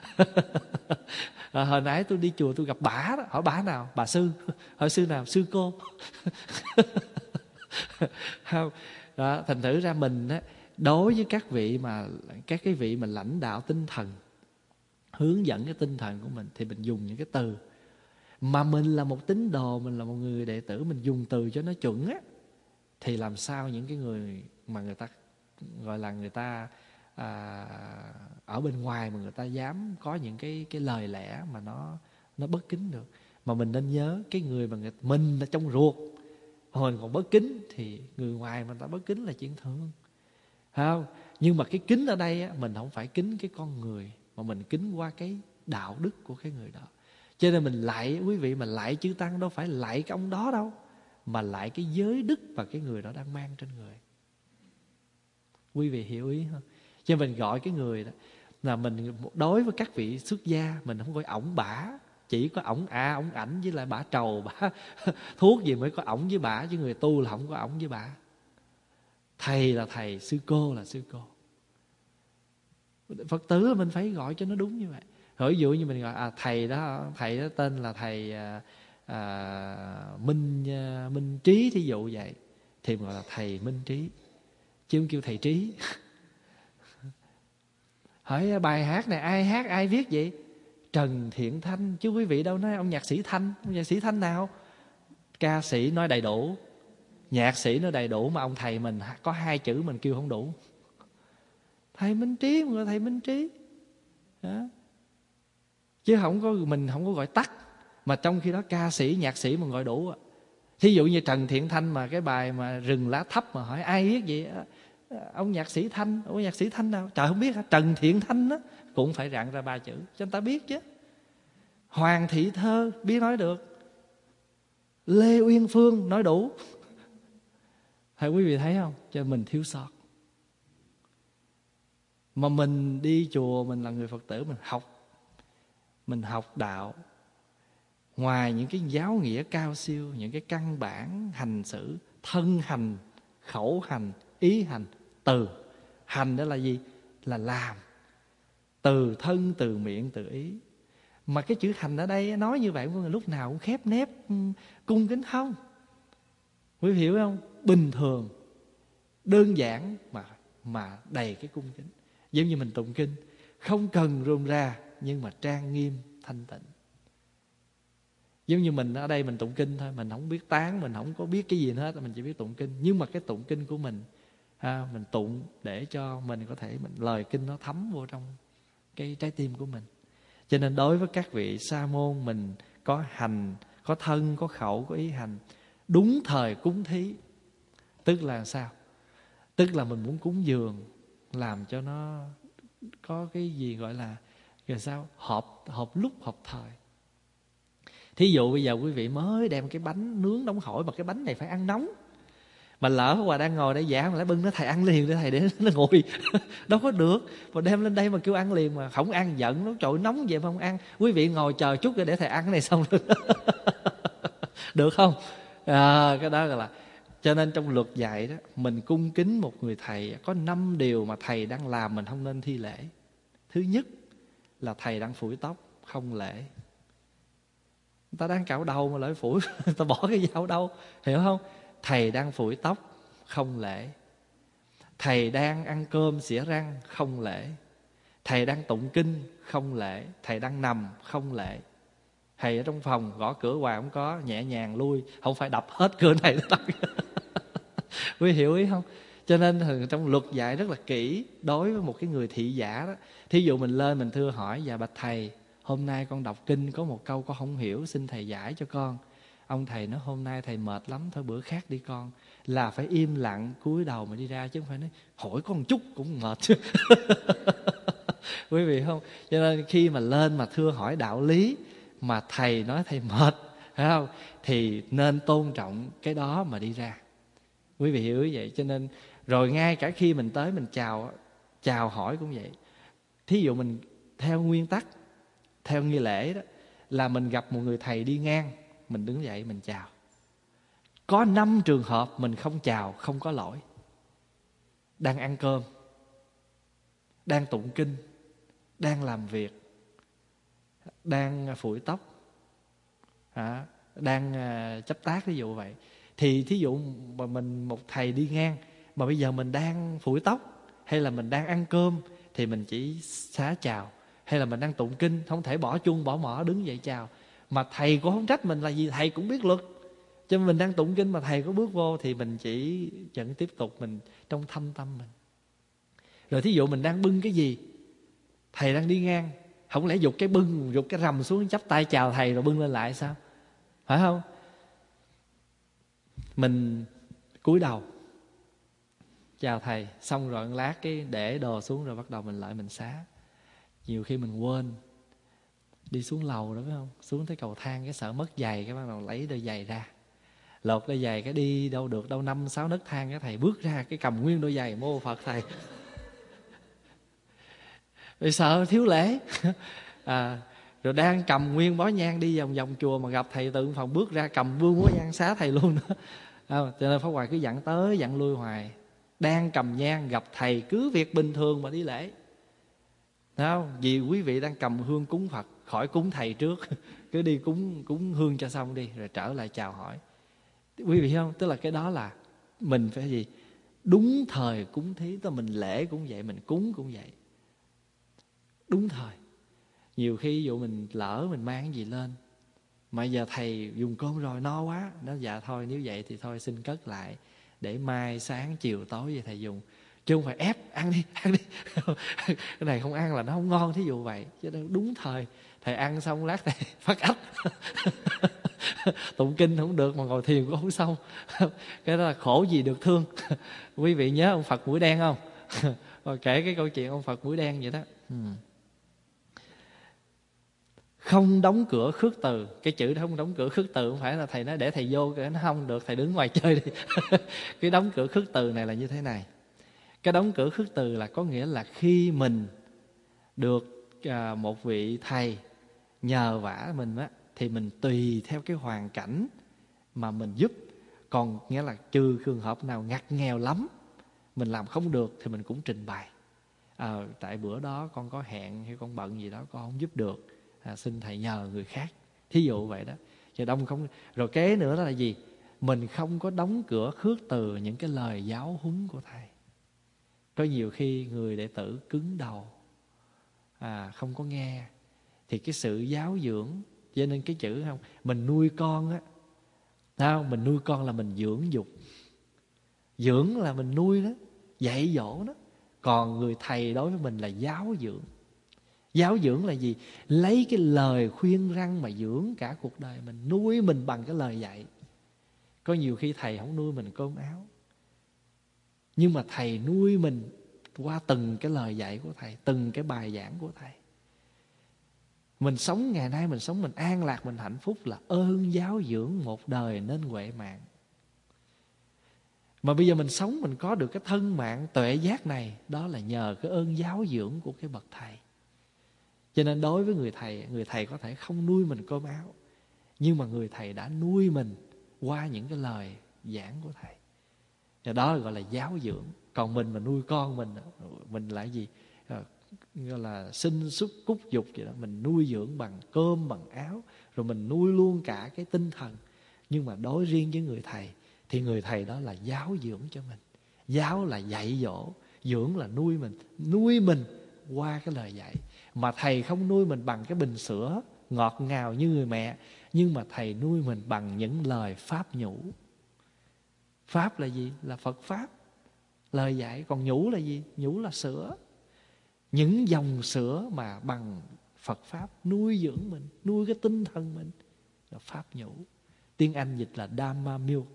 À, hồi nãy tôi đi chùa tôi gặp bả đó. Hỏi bả nào? Bà sư. Hỏi sư nào? Sư cô. Không. Đó, thành thử ra mình á, đối với các vị mà các cái vị mà lãnh đạo tinh thần, hướng dẫn cái tinh thần của mình, thì mình dùng những cái từ mà mình là một tín đồ, mình là một người đệ tử, mình dùng từ cho nó chuẩn á, thì làm sao những cái người mà người ta gọi là người ta à, ở bên ngoài mà người ta dám có những cái cái lời lẽ mà nó nó bất kính được. Mà mình nên nhớ cái người mà người, mình là trong ruột mình còn bất kính, thì người ngoài mà người ta bất kính là chuyện thường, phải không? Nhưng mà cái kính ở đây á, mình không phải kính cái con người, mà mình kính qua cái đạo đức của cái người đó. Cho nên mình lại, quý vị, mà lại chư tăng đâu phải lại cái ông đó đâu, mà lại cái giới đức và cái người đó đang mang trên người. Quý vị hiểu ý không? Cho nên mình gọi cái người đó là mình, đối với các vị xuất gia, mình không gọi ổng bả, chỉ có ổng à ổng ảnh với lại bả trầu bả thuốc gì mới có ổng với bả, chứ người tu là không có ổng với bả. Thầy là thầy, sư cô là sư cô. Phật tử mình phải gọi cho nó đúng như vậy. Rồi ví dụ như mình gọi à, thầy đó, thầy đó tên là thầy à, à, Minh à, Minh Trí, thí dụ vậy, thì mình gọi là thầy Minh Trí, chứ không kêu thầy Trí. Hỏi bài hát này ai hát ai viết vậy? Trần Thiện Thanh. Chứ quý vị đâu nói ông nhạc sĩ Thanh. Ông nhạc sĩ Thanh nào? Ca sĩ nói đầy đủ, nhạc sĩ nói đầy đủ, mà ông thầy mình có hai chữ mình kêu không đủ. Thầy Minh Trí, mình gọi thầy Minh Trí đó. Chứ không có, mình không có gọi tắt. Mà trong khi đó ca sĩ, nhạc sĩ mình gọi đủ. Thí dụ như Trần Thiện Thanh mà cái bài mà Rừng Lá Thấp mà hỏi ai viết vậy? Ông nhạc sĩ Thanh. Ông nhạc sĩ Thanh nào? Trời không biết hả? Trần Thiện Thanh đó cũng phải rạng ra ba chữ cho người ta biết chứ. Hoàng Thị Thơ biết nói được, Lê Uyên Phương nói đủ. Hay quý vị thấy không? Cho mình thiếu sót. Mà mình đi chùa, mình là người Phật tử, mình học, mình học đạo, ngoài những cái giáo nghĩa cao siêu, những cái căn bản hành xử, thân hành, khẩu hành, ý hành, từ hành đó là gì? là làm, từ thân, từ miệng, từ ý. Mà cái chữ hành ở đây nói như vậy, lúc nào cũng khép nép cung kính không. Quý vị hiểu không? Bình thường, đơn giản mà mà đầy cái cung kính. Giống như mình tụng kinh, không cần rôm ra nhưng mà trang nghiêm thanh tịnh. Giống như mình ở đây mình tụng kinh thôi, mình không biết tán, mình không có biết cái gì hết, mình chỉ biết tụng kinh. Nhưng mà cái tụng kinh của mình, ha, mình tụng để cho mình có thể mình lời kinh nó thấm vô trong cái trái tim của mình. Cho nên đối với các vị sa môn, mình có hành, có thân, có khẩu, có ý hành, đúng thời cúng thí. Tức là sao? Tức là mình muốn cúng dường, làm cho nó có cái gì gọi là rồi sao? Hợp, hợp lúc, hợp thời. Thí dụ bây giờ quý vị mới đem cái bánh nướng nóng hổi, mà cái bánh này phải ăn nóng, mà lỡ Hòa đang ngồi đây giảng mà lại bưng nó thầy ăn liền để thầy để nó nguội đâu có được. Mà đem lên đây mà kêu ăn liền mà không ăn giận nó, trời nóng vậy mà không ăn. Quý vị ngồi chờ chút để thầy ăn cái này xong rồi được không? À, cái đó là cho nên trong luật dạy đó, mình cung kính một người thầy có năm điều mà thầy đang làm mình không nên thi lễ. Thứ nhất là thầy đang phủi tóc, không lễ. Người ta đang cạo đầu mà lại phủi, người ta bỏ cái dao đâu, hiểu không? Thầy đang phủi tóc, không lễ. Thầy đang ăn cơm xỉa răng, không lễ. Thầy đang tụng kinh, không lễ. Thầy đang nằm, không lễ. Thầy ở trong phòng gõ cửa hoài không có, nhẹ nhàng lui, không phải đập hết cửa này quý hiểu ý không? Cho nên trong luật dạy rất là kỹ đối với một cái người thị giả đó. Thí dụ mình lên mình thưa hỏi: dạ bạch thầy, hôm nay con đọc kinh có một câu con không hiểu, xin thầy giải cho con. Ông thầy nói hôm nay thầy mệt lắm, thôi bữa khác đi con. Là phải im lặng cúi đầu mà đi ra, chứ không phải nói hỏi con một chút cũng mệt chứ. Quý vị không? Cho nên khi mà lên mà thưa hỏi đạo lý mà thầy nói thầy mệt, phải không? Thì nên tôn trọng cái đó mà đi ra. Quý vị hiểu vậy. Cho nên rồi ngay cả khi mình tới mình chào chào hỏi cũng vậy. Thí dụ mình theo nguyên tắc, theo nghi lễ đó, là mình gặp một người thầy đi ngang, mình đứng dậy mình chào. Có năm trường hợp mình không chào không có lỗi. Đang ăn cơm, đang tụng kinh, đang làm việc, đang phủi tóc, à, đang chấp tác, ví dụ vậy. Thì thí dụ mà mình một thầy đi ngang mà bây giờ mình đang phủi tóc hay là mình đang ăn cơm thì mình chỉ xá chào. Hay là mình đang tụng kinh, không thể bỏ chuông bỏ mỏ đứng dậy chào. Mà thầy cũng không trách mình là gì, thầy cũng biết luật. Cho nên mình đang tụng kinh mà thầy có bước vô thì mình chỉ vẫn tiếp tục mình trong thâm tâm mình. Rồi thí dụ mình đang bưng cái gì, thầy đang đi ngang, không lẽ giục cái bưng, giục cái rầm xuống chắp tay chào thầy rồi bưng lên lại sao? Phải không? Mình cúi đầu chào thầy, xong rồi một lát cái để đồ xuống rồi bắt đầu mình lại mình xá. Nhiều khi mình quên, đi xuống lầu đó phải không? Xuống tới cầu thang cái sợ mất giày, cái bắt đầu lấy đôi giày ra, lột đôi giày, cái đi đâu được đâu năm sáu nấc thang, cái thầy bước ra cái cầm nguyên đôi giày, mô Phật thầy. Vì sợ thiếu lễ. À, rồi đang cầm nguyên bó nhang đi vòng vòng chùa mà gặp thầy từ phòng bước ra cầm vương bó nhang xá thầy luôn đó. À, cho nên Pháp Hòa cứ dặn tới dặn lui hoài. Đang cầm nhang gặp thầy cứ việc bình thường mà đi lễ. Thấy không? Vì quý vị đang cầm hương cúng Phật, khỏi cúng thầy trước. Cứ đi cúng cúng hương cho xong đi, rồi trở lại chào hỏi. Quý vị không? Tức là cái đó là mình phải gì? Đúng thời cúng thí. Tức là mình lễ cũng vậy, mình cúng cũng vậy. Đúng thời. Nhiều khi ví dụ mình lỡ mình mang cái gì lên mà giờ thầy dùng cơm rồi no quá, nó dạ thôi nếu vậy thì thôi xin cất lại để mai sáng chiều tối vậy thầy dùng, chứ không phải ép ăn đi ăn đi cái này không ăn là nó không ngon, thí dụ vậy. Cho nên đúng thời thầy ăn xong lát thầy phát ách tụng kinh không được mà ngồi thiền cũng không xong. Cái đó là khổ gì được thương. Quý vị nhớ ông Phật mũi đen không? Rồi kể cái câu chuyện ông Phật mũi đen vậy đó. ừ. Không đóng cửa khước từ. Cái chữ đó không đóng cửa khước từ không phải là thầy nói để thầy vô, cái nó không được, thầy đứng ngoài chơi đi. Cái đóng cửa khước từ này là như thế này. Cái đóng cửa khước từ là có nghĩa là khi mình được à, một vị thầy nhờ vả mình á, thì mình tùy theo cái hoàn cảnh mà mình giúp. Còn nghĩa là trừ trường hợp nào ngặt nghèo lắm, mình làm không được thì mình cũng trình bày. à, tại bữa đó con có hẹn hay con bận gì đó con không giúp được, à, xin thầy nhờ người khác, thí dụ vậy đó. Chứ đông không. Rồi kế nữa đó là gì? Mình không có đóng cửa khước từ những cái lời giáo huấn của thầy. Có nhiều khi người đệ tử cứng đầu, à, không có nghe, thì cái sự giáo dưỡng, cho nên cái chữ không, mình nuôi con á, không? Mình nuôi con là mình dưỡng dục, dưỡng là mình nuôi đó, dạy dỗ đó. Còn người thầy đối với mình là giáo dưỡng. Giáo dưỡng là gì? Lấy cái lời khuyên răn mà dưỡng cả cuộc đời mình, nuôi mình bằng cái lời dạy. Có nhiều khi thầy không nuôi mình cơm áo, nhưng mà thầy nuôi mình qua từng cái lời dạy của thầy, từng cái bài giảng của thầy. Mình sống ngày nay, mình sống mình an lạc, mình hạnh phúc là ơn giáo dưỡng một đời nên huệ mạng. Mà bây giờ mình sống, mình có được cái thân mạng tuệ giác này, đó là nhờ cái ơn giáo dưỡng của cái bậc thầy. Cho nên đối với người thầy, người thầy có thể không nuôi mình cơm áo, nhưng mà người thầy đã nuôi mình qua những cái lời giảng của thầy. Và đó gọi là giáo dưỡng. Còn mình mà nuôi con mình, mình là gì? Gọi là sinh xuất cúc dục vậy đó. Mình nuôi dưỡng bằng cơm, bằng áo, rồi mình nuôi luôn cả cái tinh thần. Nhưng mà đối riêng với người thầy, thì người thầy đó là giáo dưỡng cho mình. Giáo là dạy dỗ, dưỡng là nuôi mình. Nuôi mình qua cái lời dạy. Mà thầy không nuôi mình bằng cái bình sữa ngọt ngào như người mẹ, nhưng mà thầy nuôi mình bằng những lời pháp nhũ. Pháp là gì? Là Phật Pháp, lời dạy. Còn nhũ là gì? Nhũ là sữa. Những dòng sữa mà bằng Phật Pháp nuôi dưỡng mình, nuôi cái tinh thần mình, là Pháp nhũ. Tiếng Anh dịch là Dhamma Milk,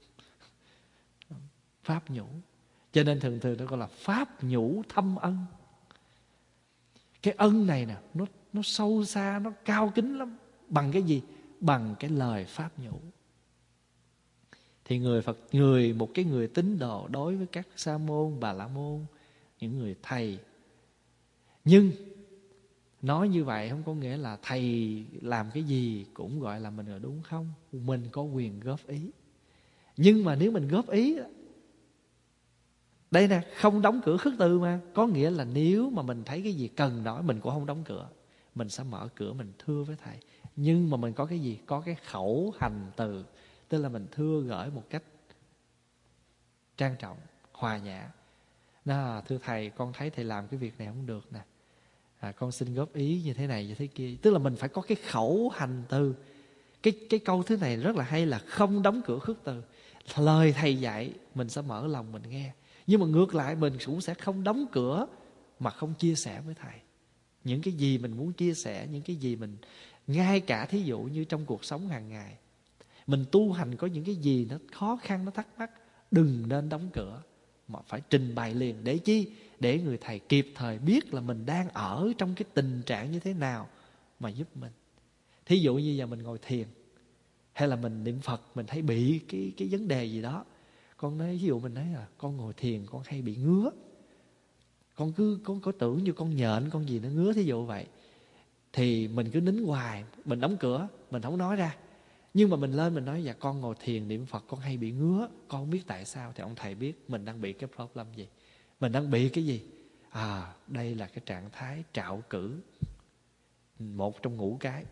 Pháp nhũ. Cho nên thường thường nó gọi là Pháp nhũ thâm ân. Cái ân này nè, nó, nó sâu xa, nó cao kính lắm. Bằng cái gì? Bằng cái lời Pháp nhũ. Thì người Phật, người một cái người tín đồ đối với các sa môn, bà la môn, những người thầy. Nhưng nói như vậy không có nghĩa là thầy làm cái gì cũng gọi là mình là đúng không. Mình có quyền góp ý. Nhưng mà nếu mình góp ý, đây nè, không đóng cửa khước từ mà. Có nghĩa là nếu mà mình thấy cái gì cần nói, mình cũng không đóng cửa. Mình sẽ mở cửa, mình thưa với thầy. Nhưng mà mình có cái gì? Có cái khẩu hành từ. Tức là mình thưa gửi một cách trang trọng, hòa nhã. Đó, thưa thầy, con thấy thầy làm cái việc này không được nè, à, con xin góp ý như thế này như thế kia. Tức là mình phải có cái khẩu hành từ. Cái, cái câu thứ này rất là hay là không đóng cửa khước từ. Lời thầy dạy mình sẽ mở lòng mình nghe. Nhưng mà ngược lại mình cũng sẽ không đóng cửa mà không chia sẻ với thầy. Những cái gì mình muốn chia sẻ, những cái gì mình, ngay cả thí dụ như trong cuộc sống hàng ngày, mình tu hành có những cái gì nó khó khăn, nó thắc mắc, đừng nên đóng cửa mà phải trình bày liền. Để chi? Để người thầy kịp thời biết là mình đang ở trong cái tình trạng như thế nào mà giúp mình. Thí dụ như giờ mình ngồi thiền hay là mình niệm Phật, mình thấy bị cái, cái vấn đề gì đó. Con nói, ví dụ mình nói là con ngồi thiền con hay bị ngứa, con cứ con có tưởng như con nhện con gì nó ngứa, thí dụ vậy. Thì mình cứ nín hoài, mình đóng cửa, mình không nói ra. Nhưng mà mình lên mình nói, dạ con ngồi thiền niệm Phật con hay bị ngứa, con không biết tại sao. Thì ông thầy biết mình đang bị cái problem gì, mình đang bị cái gì. À, đây là cái trạng thái trạo cử, một trong ngũ cái,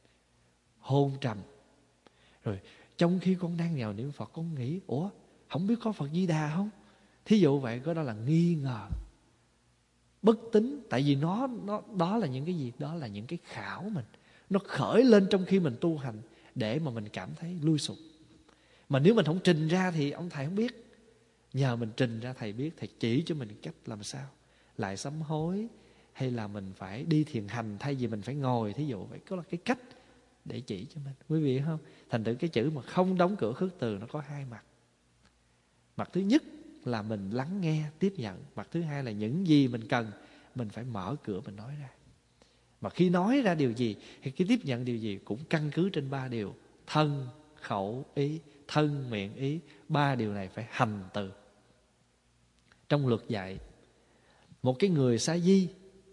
hôn trầm. Rồi trong khi con đang nhào niệm Phật, con nghĩ, ủa không biết có Phật Di Đà không? Thí dụ vậy, có đó là nghi ngờ, bất tín. Tại vì nó, nó đó là những cái gì? Đó là những cái khảo mình, nó khởi lên trong khi mình tu hành, để mà mình cảm thấy lui sụp. Mà nếu mình không trình ra thì ông thầy không biết. Nhờ mình trình ra thầy biết, thầy chỉ cho mình cách làm sao lại sám hối, hay là mình phải đi thiền hành thay vì mình phải ngồi, thí dụ vậy. Có là cái cách để chỉ cho mình, quý vị không? Thành thử cái chữ mà không đóng cửa khước từ nó có hai mặt. Mặt thứ nhất là mình lắng nghe, tiếp nhận. Mặt thứ hai là những gì mình cần, mình phải mở cửa mình nói ra. Mà khi nói ra điều gì hay khi tiếp nhận điều gì cũng căn cứ trên ba điều: thân, khẩu, ý. Thân, miệng, ý. Ba điều này phải hành từ. Trong luật dạy, một cái người sa di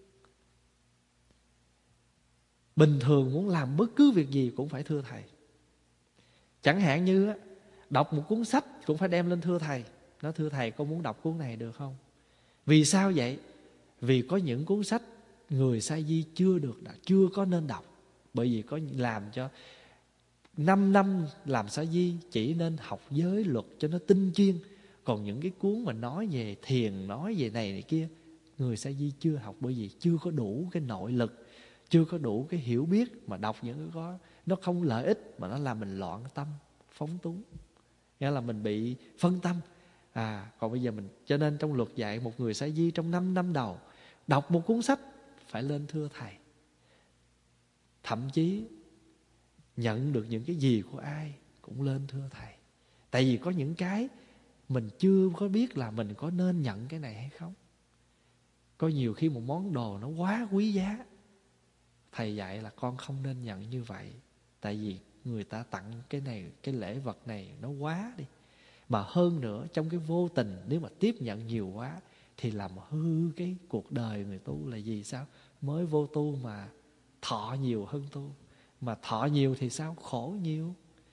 bình thường muốn làm bất cứ việc gì cũng phải thưa thầy. Chẳng hạn như đọc một cuốn sách cũng phải đem lên thưa thầy. Nói, thưa thầy con muốn đọc cuốn này được không? Vì sao vậy? Vì có những cuốn sách người sa di chưa được, chưa có nên đọc. Bởi vì có làm cho năm năm làm sa di chỉ nên học giới luật cho nó tinh chuyên. Còn những cái cuốn mà nói về thiền, nói về này này kia, người sa di chưa học, bởi vì chưa có đủ cái nội lực, chưa có đủ cái hiểu biết. Mà đọc những cái có nó không lợi ích, mà nó làm mình loạn tâm, phóng túng, nghĩa là mình bị phân tâm. À, còn bây giờ mình, cho nên trong luật dạy một người sa di trong năm năm đầu đọc một cuốn sách phải lên thưa thầy. Thậm chí nhận được những cái gì của ai cũng lên thưa thầy. Tại vì có những cái mình chưa có biết là mình có nên nhận cái này hay không. Có nhiều khi một món đồ nó quá quý giá, thầy dạy là con không nên nhận như vậy. Tại vì người ta tặng cái này, cái lễ vật này nó quá đi. Mà hơn nữa trong cái vô tình, nếu mà tiếp nhận nhiều quá thì làm hư cái cuộc đời người tu. Là gì sao? Mới vô tu mà thọ nhiều hơn tu. Mà thọ nhiều thì sao? Khổ nhiều,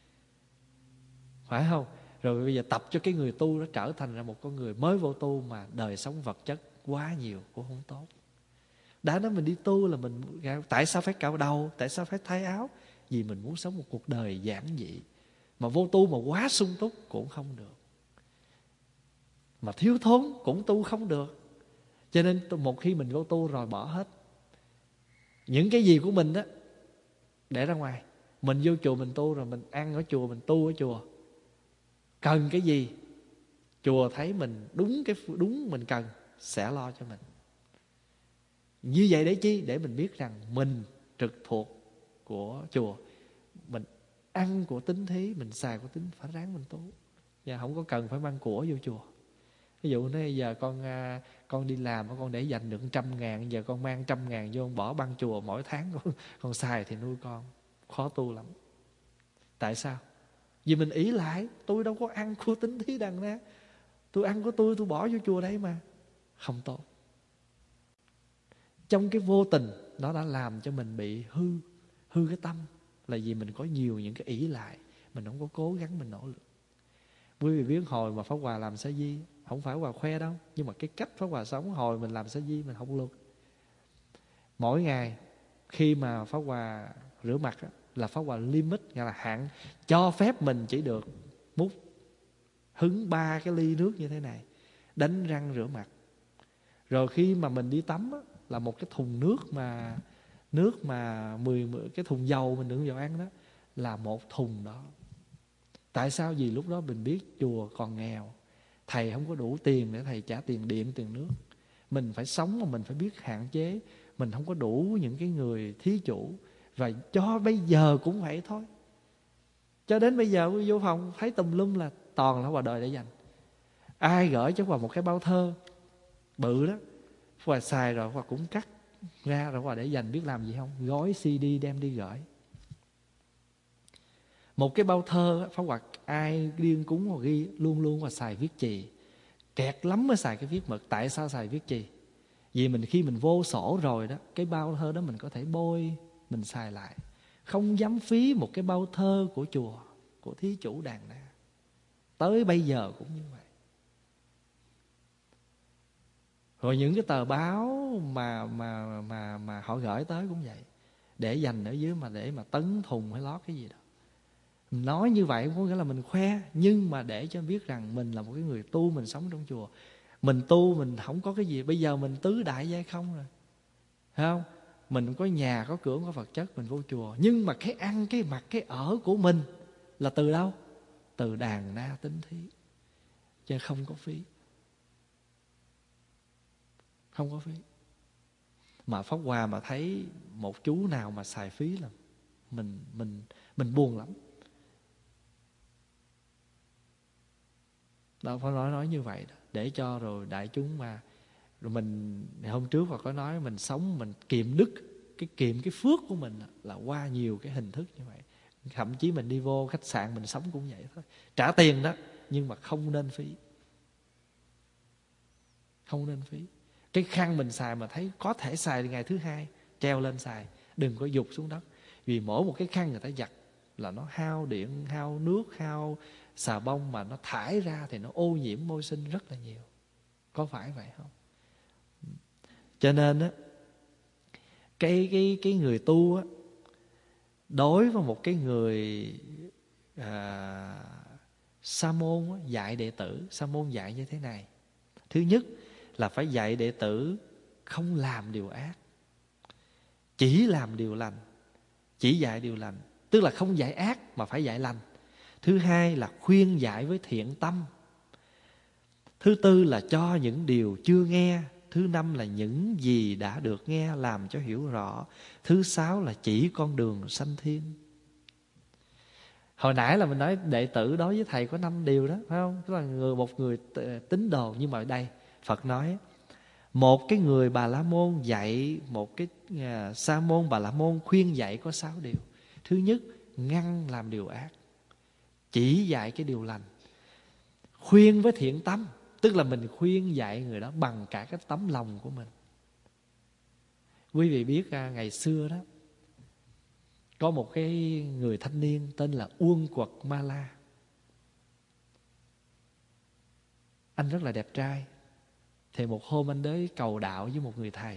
phải không? Rồi bây giờ tập cho cái người tu nó trở thành ra một con người mới vô tu mà đời sống vật chất quá nhiều cũng không tốt. Đã nói mình đi tu là mình, tại sao phải cạo đầu, tại sao phải thay áo? Vì mình muốn sống một cuộc đời giản dị. Mà vô tu mà quá sung túc cũng không được, mà thiếu thốn cũng tu không được. Cho nên một khi mình vô tu rồi bỏ hết những cái gì của mình đó để ra ngoài. Mình vô chùa mình tu rồi, mình ăn ở chùa, mình tu ở chùa. Cần cái gì, chùa thấy mình đúng cái đúng mình cần sẽ lo cho mình. Như vậy để chi? Để mình biết rằng mình trực thuộc của chùa, mình ăn của tín thí, mình xài của tín, phải ráng mình tu. Và không có cần phải mang của vô chùa. Ví dụ nói giờ con con đi làm, con để dành được trăm ngàn, giờ con mang trăm ngàn vô, con bỏ băng chùa mỗi tháng con, con xài thì nuôi con, khó tu lắm. Tại sao? Vì mình ý lại, tôi đâu có ăn của tín thí đằng ra, tôi ăn của tôi, tôi bỏ vô chùa đây mà. Không tốt. Trong cái vô tình nó đã làm cho mình bị hư, hư cái tâm. Là vì mình có nhiều những cái ý lại, mình không có cố gắng mình nỗ lực. Quý vị biết hồi mà Pháp Hòa làm sa di, không phải Hòa khoe đâu, nhưng mà cái cách Pháp Hòa sống hồi mình làm sa di, mình học luật. Mỗi ngày khi mà Pháp Hòa rửa mặt á, là Pháp Hòa limit, nghĩa là hạn cho phép mình chỉ được múc hứng ba cái ly nước như thế này, đánh răng rửa mặt. Rồi khi mà mình đi tắm á, là một cái thùng nước mà nước mà mười cái thùng dầu mình đựng dầu ăn đó, là một thùng đó. Tại sao? Vì lúc đó mình biết chùa còn nghèo, thầy không có đủ tiền để thầy trả tiền điện, tiền nước. Mình phải sống mà mình phải biết hạn chế. Mình không có đủ những cái người thí chủ. Và cho bây giờ cũng vậy thôi. Cho đến bây giờ vô phòng thấy tùm lum là toàn là Hòa đời để dành. Ai gửi cho Hòa một cái bao thơ bự đó, Hòa xài rồi Hòa cũng cắt ra rồi Hòa để dành, biết làm gì không? Gói xê đê đem đi gửi. Một cái bao thơ Pháp Hòa ai điên cúng Hòa ghi luôn luôn Hòa xài viết chì. Kẹt lắm mới xài cái viết mực. Tại sao xài viết chì? Vì mình khi mình vô sổ rồi đó, cái bao thơ đó mình có thể bôi, mình xài lại. Không dám phí một cái bao thơ của chùa, của thí chủ Đàn Na. Tới bây giờ cũng như vậy. Rồi những cái tờ báo mà mà mà mà họ gửi tới cũng vậy, để dành ở dưới mà để mà tấn thùng hay lót cái gì đó. Mình nói như vậy không có nghĩa là mình khoe, nhưng mà để cho biết rằng mình là một cái người tu, mình sống trong chùa. Mình tu mình không có cái gì. Bây giờ mình tứ đại giai không rồi, thấy không? Mình có nhà, có cửa, có vật chất, mình vô chùa. Nhưng mà cái ăn, cái mặc, cái ở của mình là từ đâu? Từ Đàn Na tín thí. Chứ không có phí. Không có phí. Mà Pháp Hòa mà thấy một chú nào mà xài phí là Mình mình mình buồn lắm. Đó, phải nói nói như vậy đó, để cho rồi đại chúng mà. Rồi mình hôm trước Hòa có nói mình sống, mình kiệm đức, cái kiệm cái phước của mình là qua nhiều cái hình thức như vậy. Thậm chí mình đi vô khách sạn mình sống cũng vậy thôi, trả tiền đó, nhưng mà không nên phí. Không nên phí. Cái khăn mình xài mà thấy có thể xài ngày thứ hai, treo lên xài, đừng có dục xuống đất. Vì mỗi một cái khăn người ta giặt là nó hao điện, hao nước, hao xà bông, mà nó thải ra thì nó ô nhiễm môi sinh rất là nhiều. Có phải vậy không? Cho nên á, cái cái cái người tu á, đối với một cái người à, sa môn á, dạy đệ tử, sa môn dạy như thế này. Thứ nhất là phải dạy đệ tử không làm điều ác, chỉ làm điều lành, chỉ dạy điều lành, tức là không dạy ác mà phải dạy lành. Thứ hai là khuyên dạy với thiện tâm. Thứ tư là cho những điều chưa nghe. Thứ năm là những gì đã được nghe làm cho hiểu rõ. Thứ sáu là chỉ con đường sanh thiên. Hồi nãy là mình nói đệ tử đối với thầy có năm điều đó, phải không? Tức là người, một người tín đồ. Nhưng mà ở đây Phật nói một cái người Bà La Môn dạy một cái uh, Sa môn Bà La Môn khuyên dạy có sáu điều. Thứ nhất, ngăn làm điều ác, chỉ dạy cái điều lành, khuyên với thiện tâm, tức là mình khuyên dạy người đó bằng cả cái tấm lòng của mình. Quý vị biết à, ngày xưa đó có một cái người thanh niên tên là Uông Quật Ma La. Anh rất là đẹp trai. Thì một hôm anh đến cầu đạo với một người thầy.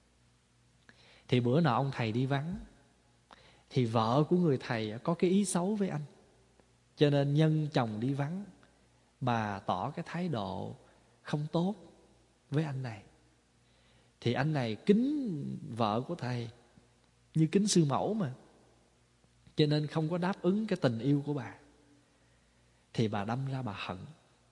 Thì bữa nọ ông thầy đi vắng, thì vợ của người thầy có cái ý xấu với anh, cho nên nhân chồng đi vắng, bà tỏ cái thái độ không tốt với anh này. Thì anh này kính vợ của thầy như kính sư mẫu mà, cho nên không có đáp ứng cái tình yêu của bà. Thì bà đâm ra bà hận.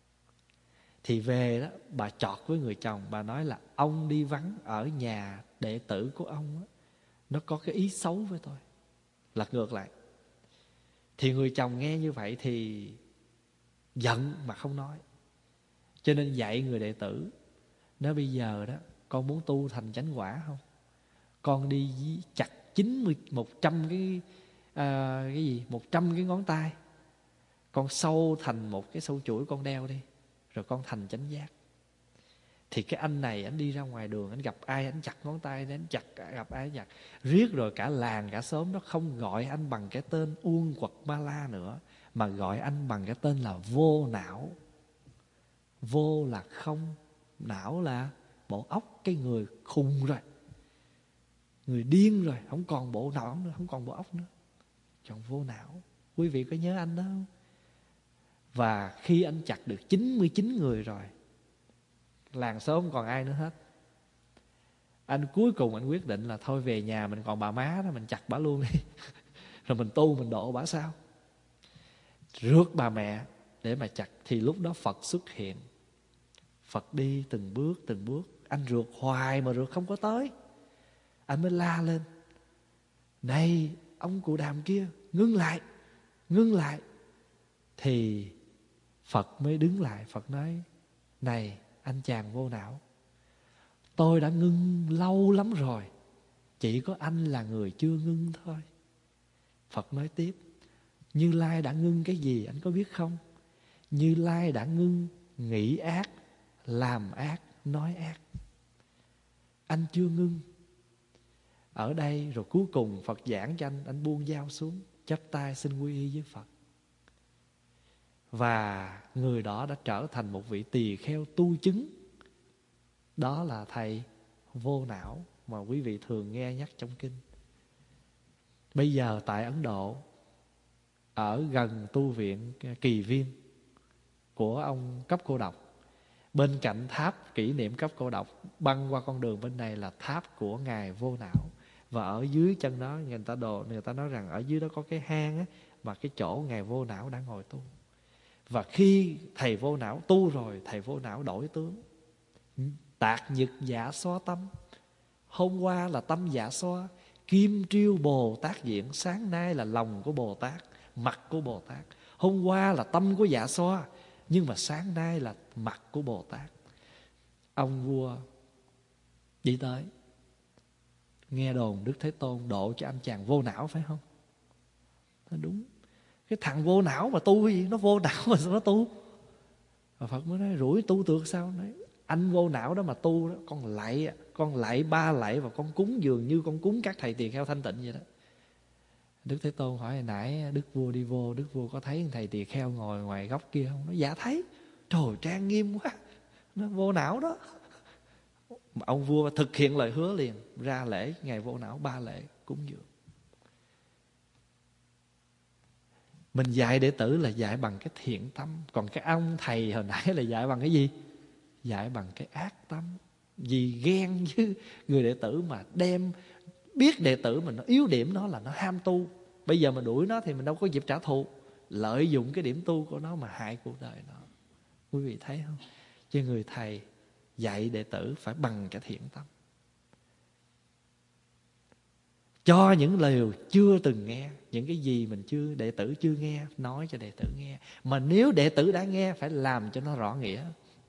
Thì về đó bà chọt với người chồng, bà nói là ông đi vắng ở nhà đệ tử của ông đó, nó có cái ý xấu với tôi. Lật ngược lại. Thì người chồng nghe như vậy thì giận mà không nói. Cho nên dạy người đệ tử, nói bây giờ đó con muốn tu thành chánh quả không? Con đi chặt chín mươi, một trăm cái à, cái gì? một trăm cái ngón tay, con sâu thành một cái sâu chuỗi con đeo đi, rồi con thành chánh giác. Thì cái anh này anh đi ra ngoài đường, anh gặp ai anh chặt ngón tay, anh chặt, gặp ai anh chặt. Riết rồi cả làng cả xóm nó không gọi anh bằng cái tên Uông Quật Ma La nữa, mà gọi anh bằng cái tên là Vô Não. Vô là không, não là bộ óc, cái người khùng rồi, người điên rồi, không còn bộ não nữa, không còn bộ óc nữa, chọn vô não. Quý vị có nhớ anh đó không? Và khi anh chặt được chín mươi chín người rồi, làng xóm không còn ai nữa hết, anh cuối cùng anh quyết định là thôi về nhà mình còn bà má đó, mình chặt bả luôn đi rồi mình tu mình độ bả sao. Rước bà mẹ để mà chặt. Thì lúc đó Phật xuất hiện. Phật đi từng bước từng bước. Anh rượt hoài mà rượt không có tới. Anh mới la lên: này ông cụ đàm kia, ngưng lại, ngưng lại. Thì Phật mới đứng lại. Phật nói: này anh chàng vô não, tôi đã ngưng lâu lắm rồi, chỉ có anh là người chưa ngưng thôi. Phật nói tiếp: Như Lai đã ngưng cái gì anh có biết không? Như Lai đã ngưng nghĩ ác, làm ác, nói ác. Anh chưa ngưng. Ở đây rồi cuối cùng Phật giảng cho anh, anh buông dao xuống, chắp tay xin quy y với Phật. Và người đó đã trở thành một vị tỳ kheo tu chứng. Đó là thầy Vô Não mà quý vị thường nghe nhắc trong kinh. Bây giờ tại Ấn Độ, ở gần tu viện Kỳ Viên của ông Cấp Cô Độc, bên cạnh tháp kỷ niệm Cấp Cô Độc, băng qua con đường bên này là tháp của Ngài Vô Não. Và ở dưới chân đó người ta đồ người ta nói rằng ở dưới đó có cái hang á, mà cái chỗ Ngài Vô Não đã ngồi tu. Và khi thầy Vô Não tu rồi, thầy Vô Não đổi tướng. Tạc nhật dạ xoa tâm. Hôm qua là tâm dạ xoa, kim triêu Bồ Tát diện. Sáng nay là lòng của Bồ Tát, mặt của Bồ Tát. Hôm qua là tâm của dạ xoa, nhưng mà sáng nay là mặt của Bồ Tát. Ông vua đi tới, nghe đồn Đức Thế Tôn độ cho anh chàng vô não phải không? Nó đúng. Cái thằng vô não mà tu cái gì? Nó vô não mà sao nó tu? Và Phật mới nói rủi tu được sao? Nói, anh vô não đó mà tu đó, con lạy, con lạy ba lạy và con cúng dường như con cúng các thầy tỳ kheo thanh tịnh vậy đó. Đức Thế Tôn hỏi: hồi nãy Đức Vua đi vô, Đức Vua có thấy thầy tỳ kheo ngồi ngoài góc kia không? Nó dạ thấy. Trời, trang nghiêm quá. Nó vô não đó. Mà ông vua thực hiện lời hứa liền, ra lễ ngày Vô Não ba lễ cúng dường. Mình dạy đệ tử là dạy bằng cái thiện tâm. Còn cái ông thầy hồi nãy là dạy bằng cái gì? Dạy bằng cái ác tâm. Vì ghen với người đệ tử mà đem, biết đệ tử mình nó yếu điểm nó là nó ham tu. Bây giờ mà đuổi nó thì mình đâu có dịp trả thù. Lợi dụng cái điểm tu của nó mà hại cuộc đời nó. Quý vị thấy không? Chứ người thầy dạy đệ tử phải bằng cái thiện tâm. Cho những lời chưa từng nghe, những cái gì mình chưa đệ tử chưa nghe, nói cho đệ tử nghe. Mà nếu đệ tử đã nghe, phải làm cho nó rõ nghĩa.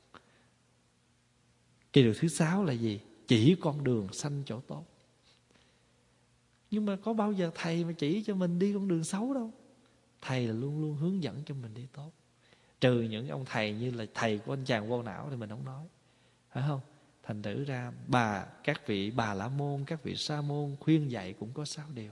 Cái điều thứ sáu là gì? Chỉ con đường sanh chỗ tốt. Nhưng mà có bao giờ thầy mà chỉ cho mình đi con đường xấu đâu. Thầy là luôn luôn hướng dẫn cho mình đi tốt. Trừ những ông thầy như là thầy của anh chàng Vô Não thì mình không nói, phải không? Thành thử ra bà, các vị Bà La Môn, các vị Sa Môn khuyên dạy cũng có sáu điều.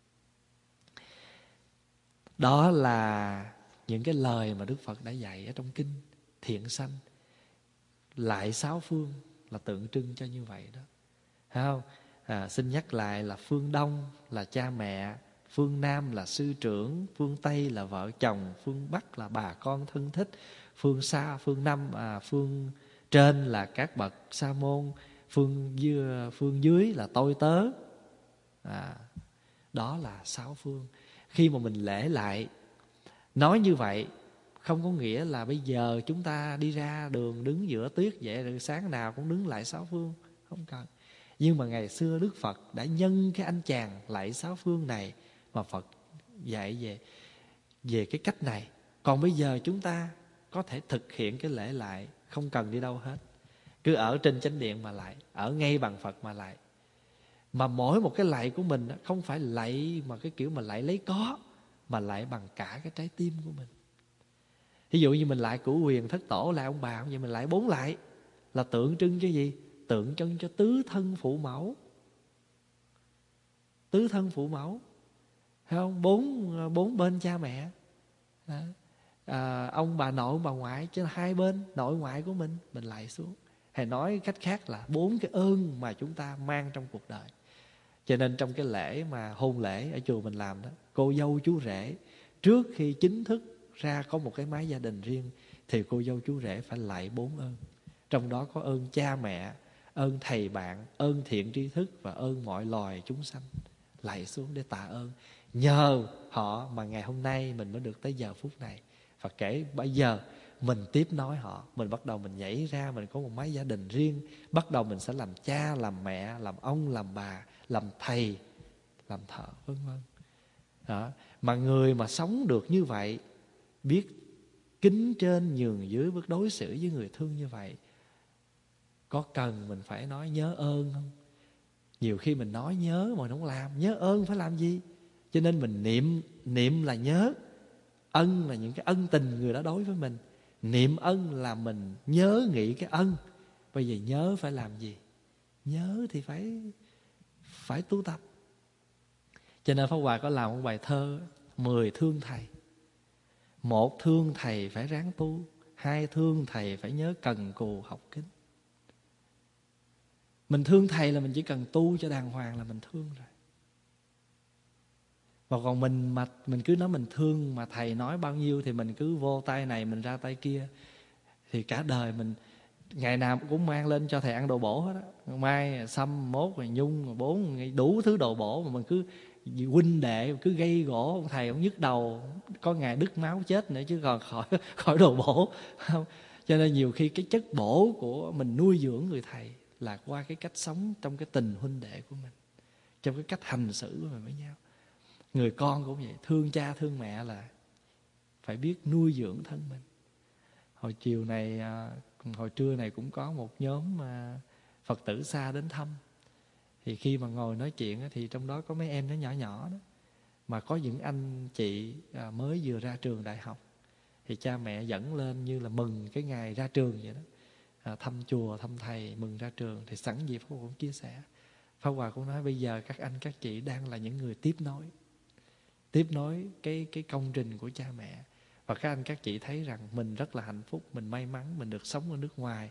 Đó là những cái lời mà Đức Phật đã dạy ở trong kinh Thiện Sanh. Lại sáu phương là tượng trưng cho như vậy đó, phải không? À, xin nhắc lại là phương Đông là cha mẹ, phương Nam là sư trưởng, phương Tây là vợ chồng, phương Bắc là bà con thân thích, phương xa phương Nam à, phương trên là các bậc sa môn, phương dưới, phương dưới là tôi tớ. À, đó là sáu phương. Khi mà mình lễ lại nói như vậy, không có nghĩa là bây giờ chúng ta đi ra đường đứng giữa tuyết vậy rồi sáng nào cũng đứng lại sáu phương, không cần. Nhưng mà ngày xưa Đức Phật đã nhân cái anh chàng lại sáu phương này mà Phật dạy về về cái cách này. Còn bây giờ chúng ta có thể thực hiện cái lễ lại, không cần đi đâu hết, cứ ở trên chánh điện mà lại, ở ngay bằng Phật mà lại. Mà mỗi một cái lạy của mình không phải lạy mà cái kiểu mà lạy lấy có, mà lạy bằng cả cái trái tim của mình. Ví dụ như mình lại Cửu Huyền Thất Tổ, lại ông bà, vậy mình lại bốn lại là tượng trưng cho gì? Tượng trưng cho tứ thân phụ mẫu. Tứ thân phụ mẫu, thấy không? Bốn, bốn bên cha mẹ. Đó. À, ông bà nội, ông bà ngoại, trên hai bên nội ngoại của mình, mình lại xuống. Hay nói cách khác là bốn cái ơn mà chúng ta mang trong cuộc đời. Cho nên trong cái lễ mà hôn lễ ở chùa mình làm đó, cô dâu chú rể trước khi chính thức ra có một cái mái gia đình riêng thì cô dâu chú rể phải lạy bốn ơn. Trong đó có ơn cha mẹ, ơn thầy bạn, ơn thiện tri thức và ơn mọi loài chúng sanh. Lạy xuống để tạ ơn. Nhờ họ mà ngày hôm nay mình mới được tới giờ phút này. Và kể bây giờ mình tiếp nối họ, mình bắt đầu mình nhảy ra, mình có một mái gia đình riêng. Bắt đầu mình sẽ làm cha, làm mẹ, làm ông, làm bà, làm thầy, làm thợ, vân vân. Đó. Mà người mà sống được như vậy, biết kính trên nhường dưới, biết đối xử với người thương như vậy, có cần mình phải nói nhớ ơn không? Nhiều khi mình nói nhớ mà không làm. Nhớ ơn phải làm gì? Cho nên mình niệm, niệm là nhớ. Ân là những cái ân tình người đó đối với mình. Niệm ân là mình nhớ nghĩ cái ân. Bây giờ nhớ phải làm gì? Nhớ thì phải phải tu tập. Cho nên Pháp Hòa có làm một bài thơ mười thương thầy. Một, thương thầy phải ráng tu. Hai, thương thầy phải nhớ cần cù học kính. Mình thương thầy là mình chỉ cần tu cho đàng hoàng là mình thương rồi. Và còn mình mà mình cứ nói mình thương mà thầy nói bao nhiêu thì mình cứ vô tay này mình ra tay kia, thì cả đời mình ngày nào cũng mang lên cho thầy ăn đồ bổ hết á. Mai xăm, mốt rồi nhung, bốn đủ thứ đồ bổ mà mình cứ huynh đệ cứ gây gỗ ông thầy, ông nhức đầu, có ngày đứt máu chết nữa chứ còn khỏi khỏi đồ bổ. Không. Cho nên nhiều khi cái chất bổ của mình nuôi dưỡng người thầy là qua cái cách sống trong cái tình huynh đệ của mình, trong cái cách hành xử của mình với nhau. Người con cũng vậy, thương cha thương mẹ là phải biết nuôi dưỡng thân mình. Hồi chiều này, hồi trưa này cũng có một nhóm Phật tử xa đến thăm. Thì khi mà ngồi nói chuyện thì trong đó có mấy em nó nhỏ nhỏ đó, mà có những anh chị mới vừa ra trường đại học. Thì cha mẹ dẫn lên như là mừng cái ngày ra trường vậy đó, à, thăm chùa, thăm thầy, mừng ra trường. Thì sẵn dịp Pháp Hòa cũng chia sẻ. Pháp Hòa cũng nói bây giờ các anh các chị đang là những người tiếp nối, tiếp nối cái, cái công trình của cha mẹ. Và các anh các chị thấy rằng mình rất là hạnh phúc, mình may mắn, mình được sống ở nước ngoài,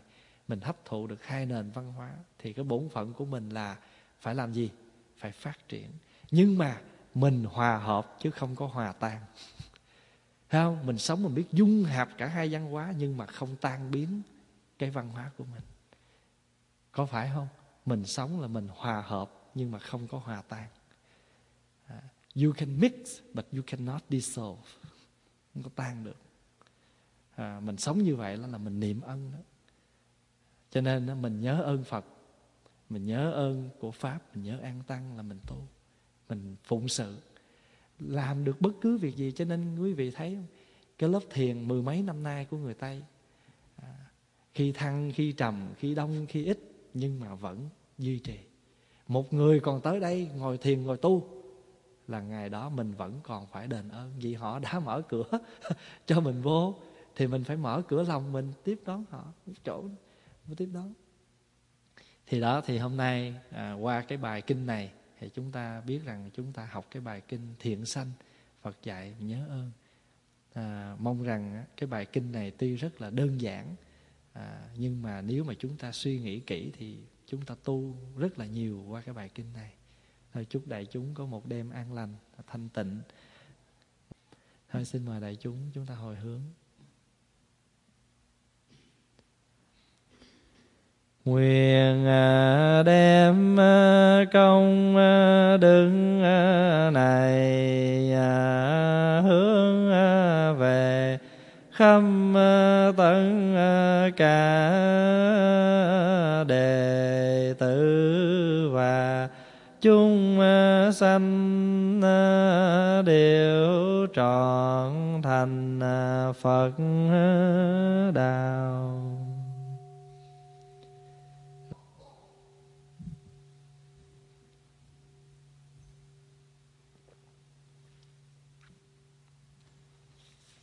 mình hấp thụ được hai nền văn hóa, thì cái bổn phận của mình là phải làm gì? Phải phát triển. Nhưng mà mình hòa hợp chứ không có hòa tan. Thấy không? Mình sống mình biết dung hợp cả hai văn hóa, nhưng mà không tan biến cái văn hóa của mình. Có phải không? Mình sống là mình hòa hợp nhưng mà không có hòa tan. You can mix but you cannot dissolve. Không có tan được. À, mình sống như vậy là mình niệm ân đó. Cho nên mình nhớ ơn Phật, mình nhớ ơn của Pháp, mình nhớ an tăng là mình tu, mình phụng sự, làm được bất cứ việc gì. Cho nên quý vị thấy không? Cái lớp thiền mười mấy năm nay của người Tây, à, khi thăng, khi trầm, khi đông, khi ít, nhưng mà vẫn duy trì. Một người còn tới đây ngồi thiền, ngồi tu, là ngày đó mình vẫn còn phải đền ơn. Vì họ đã mở cửa cho mình vô, thì mình phải mở cửa lòng mình tiếp đón họ, chỗ tiếp đón. Thì đó, thì hôm nay à, qua cái bài kinh này thì chúng ta biết rằng chúng ta học cái bài kinh thiện sanh, Phật dạy nhớ ơn. À, mong rằng cái bài kinh này tuy rất là đơn giản, à, nhưng mà nếu mà chúng ta suy nghĩ kỹ thì chúng ta tu rất là nhiều qua cái bài kinh này. Thôi chúc đại chúng có một đêm an lành, thanh tịnh. Thôi xin mời đại chúng chúng ta hồi hướng. Nguyện đem công đức này hướng về khắp tất cả đệ tử và chúng sanh đều trọn thành Phật đạo.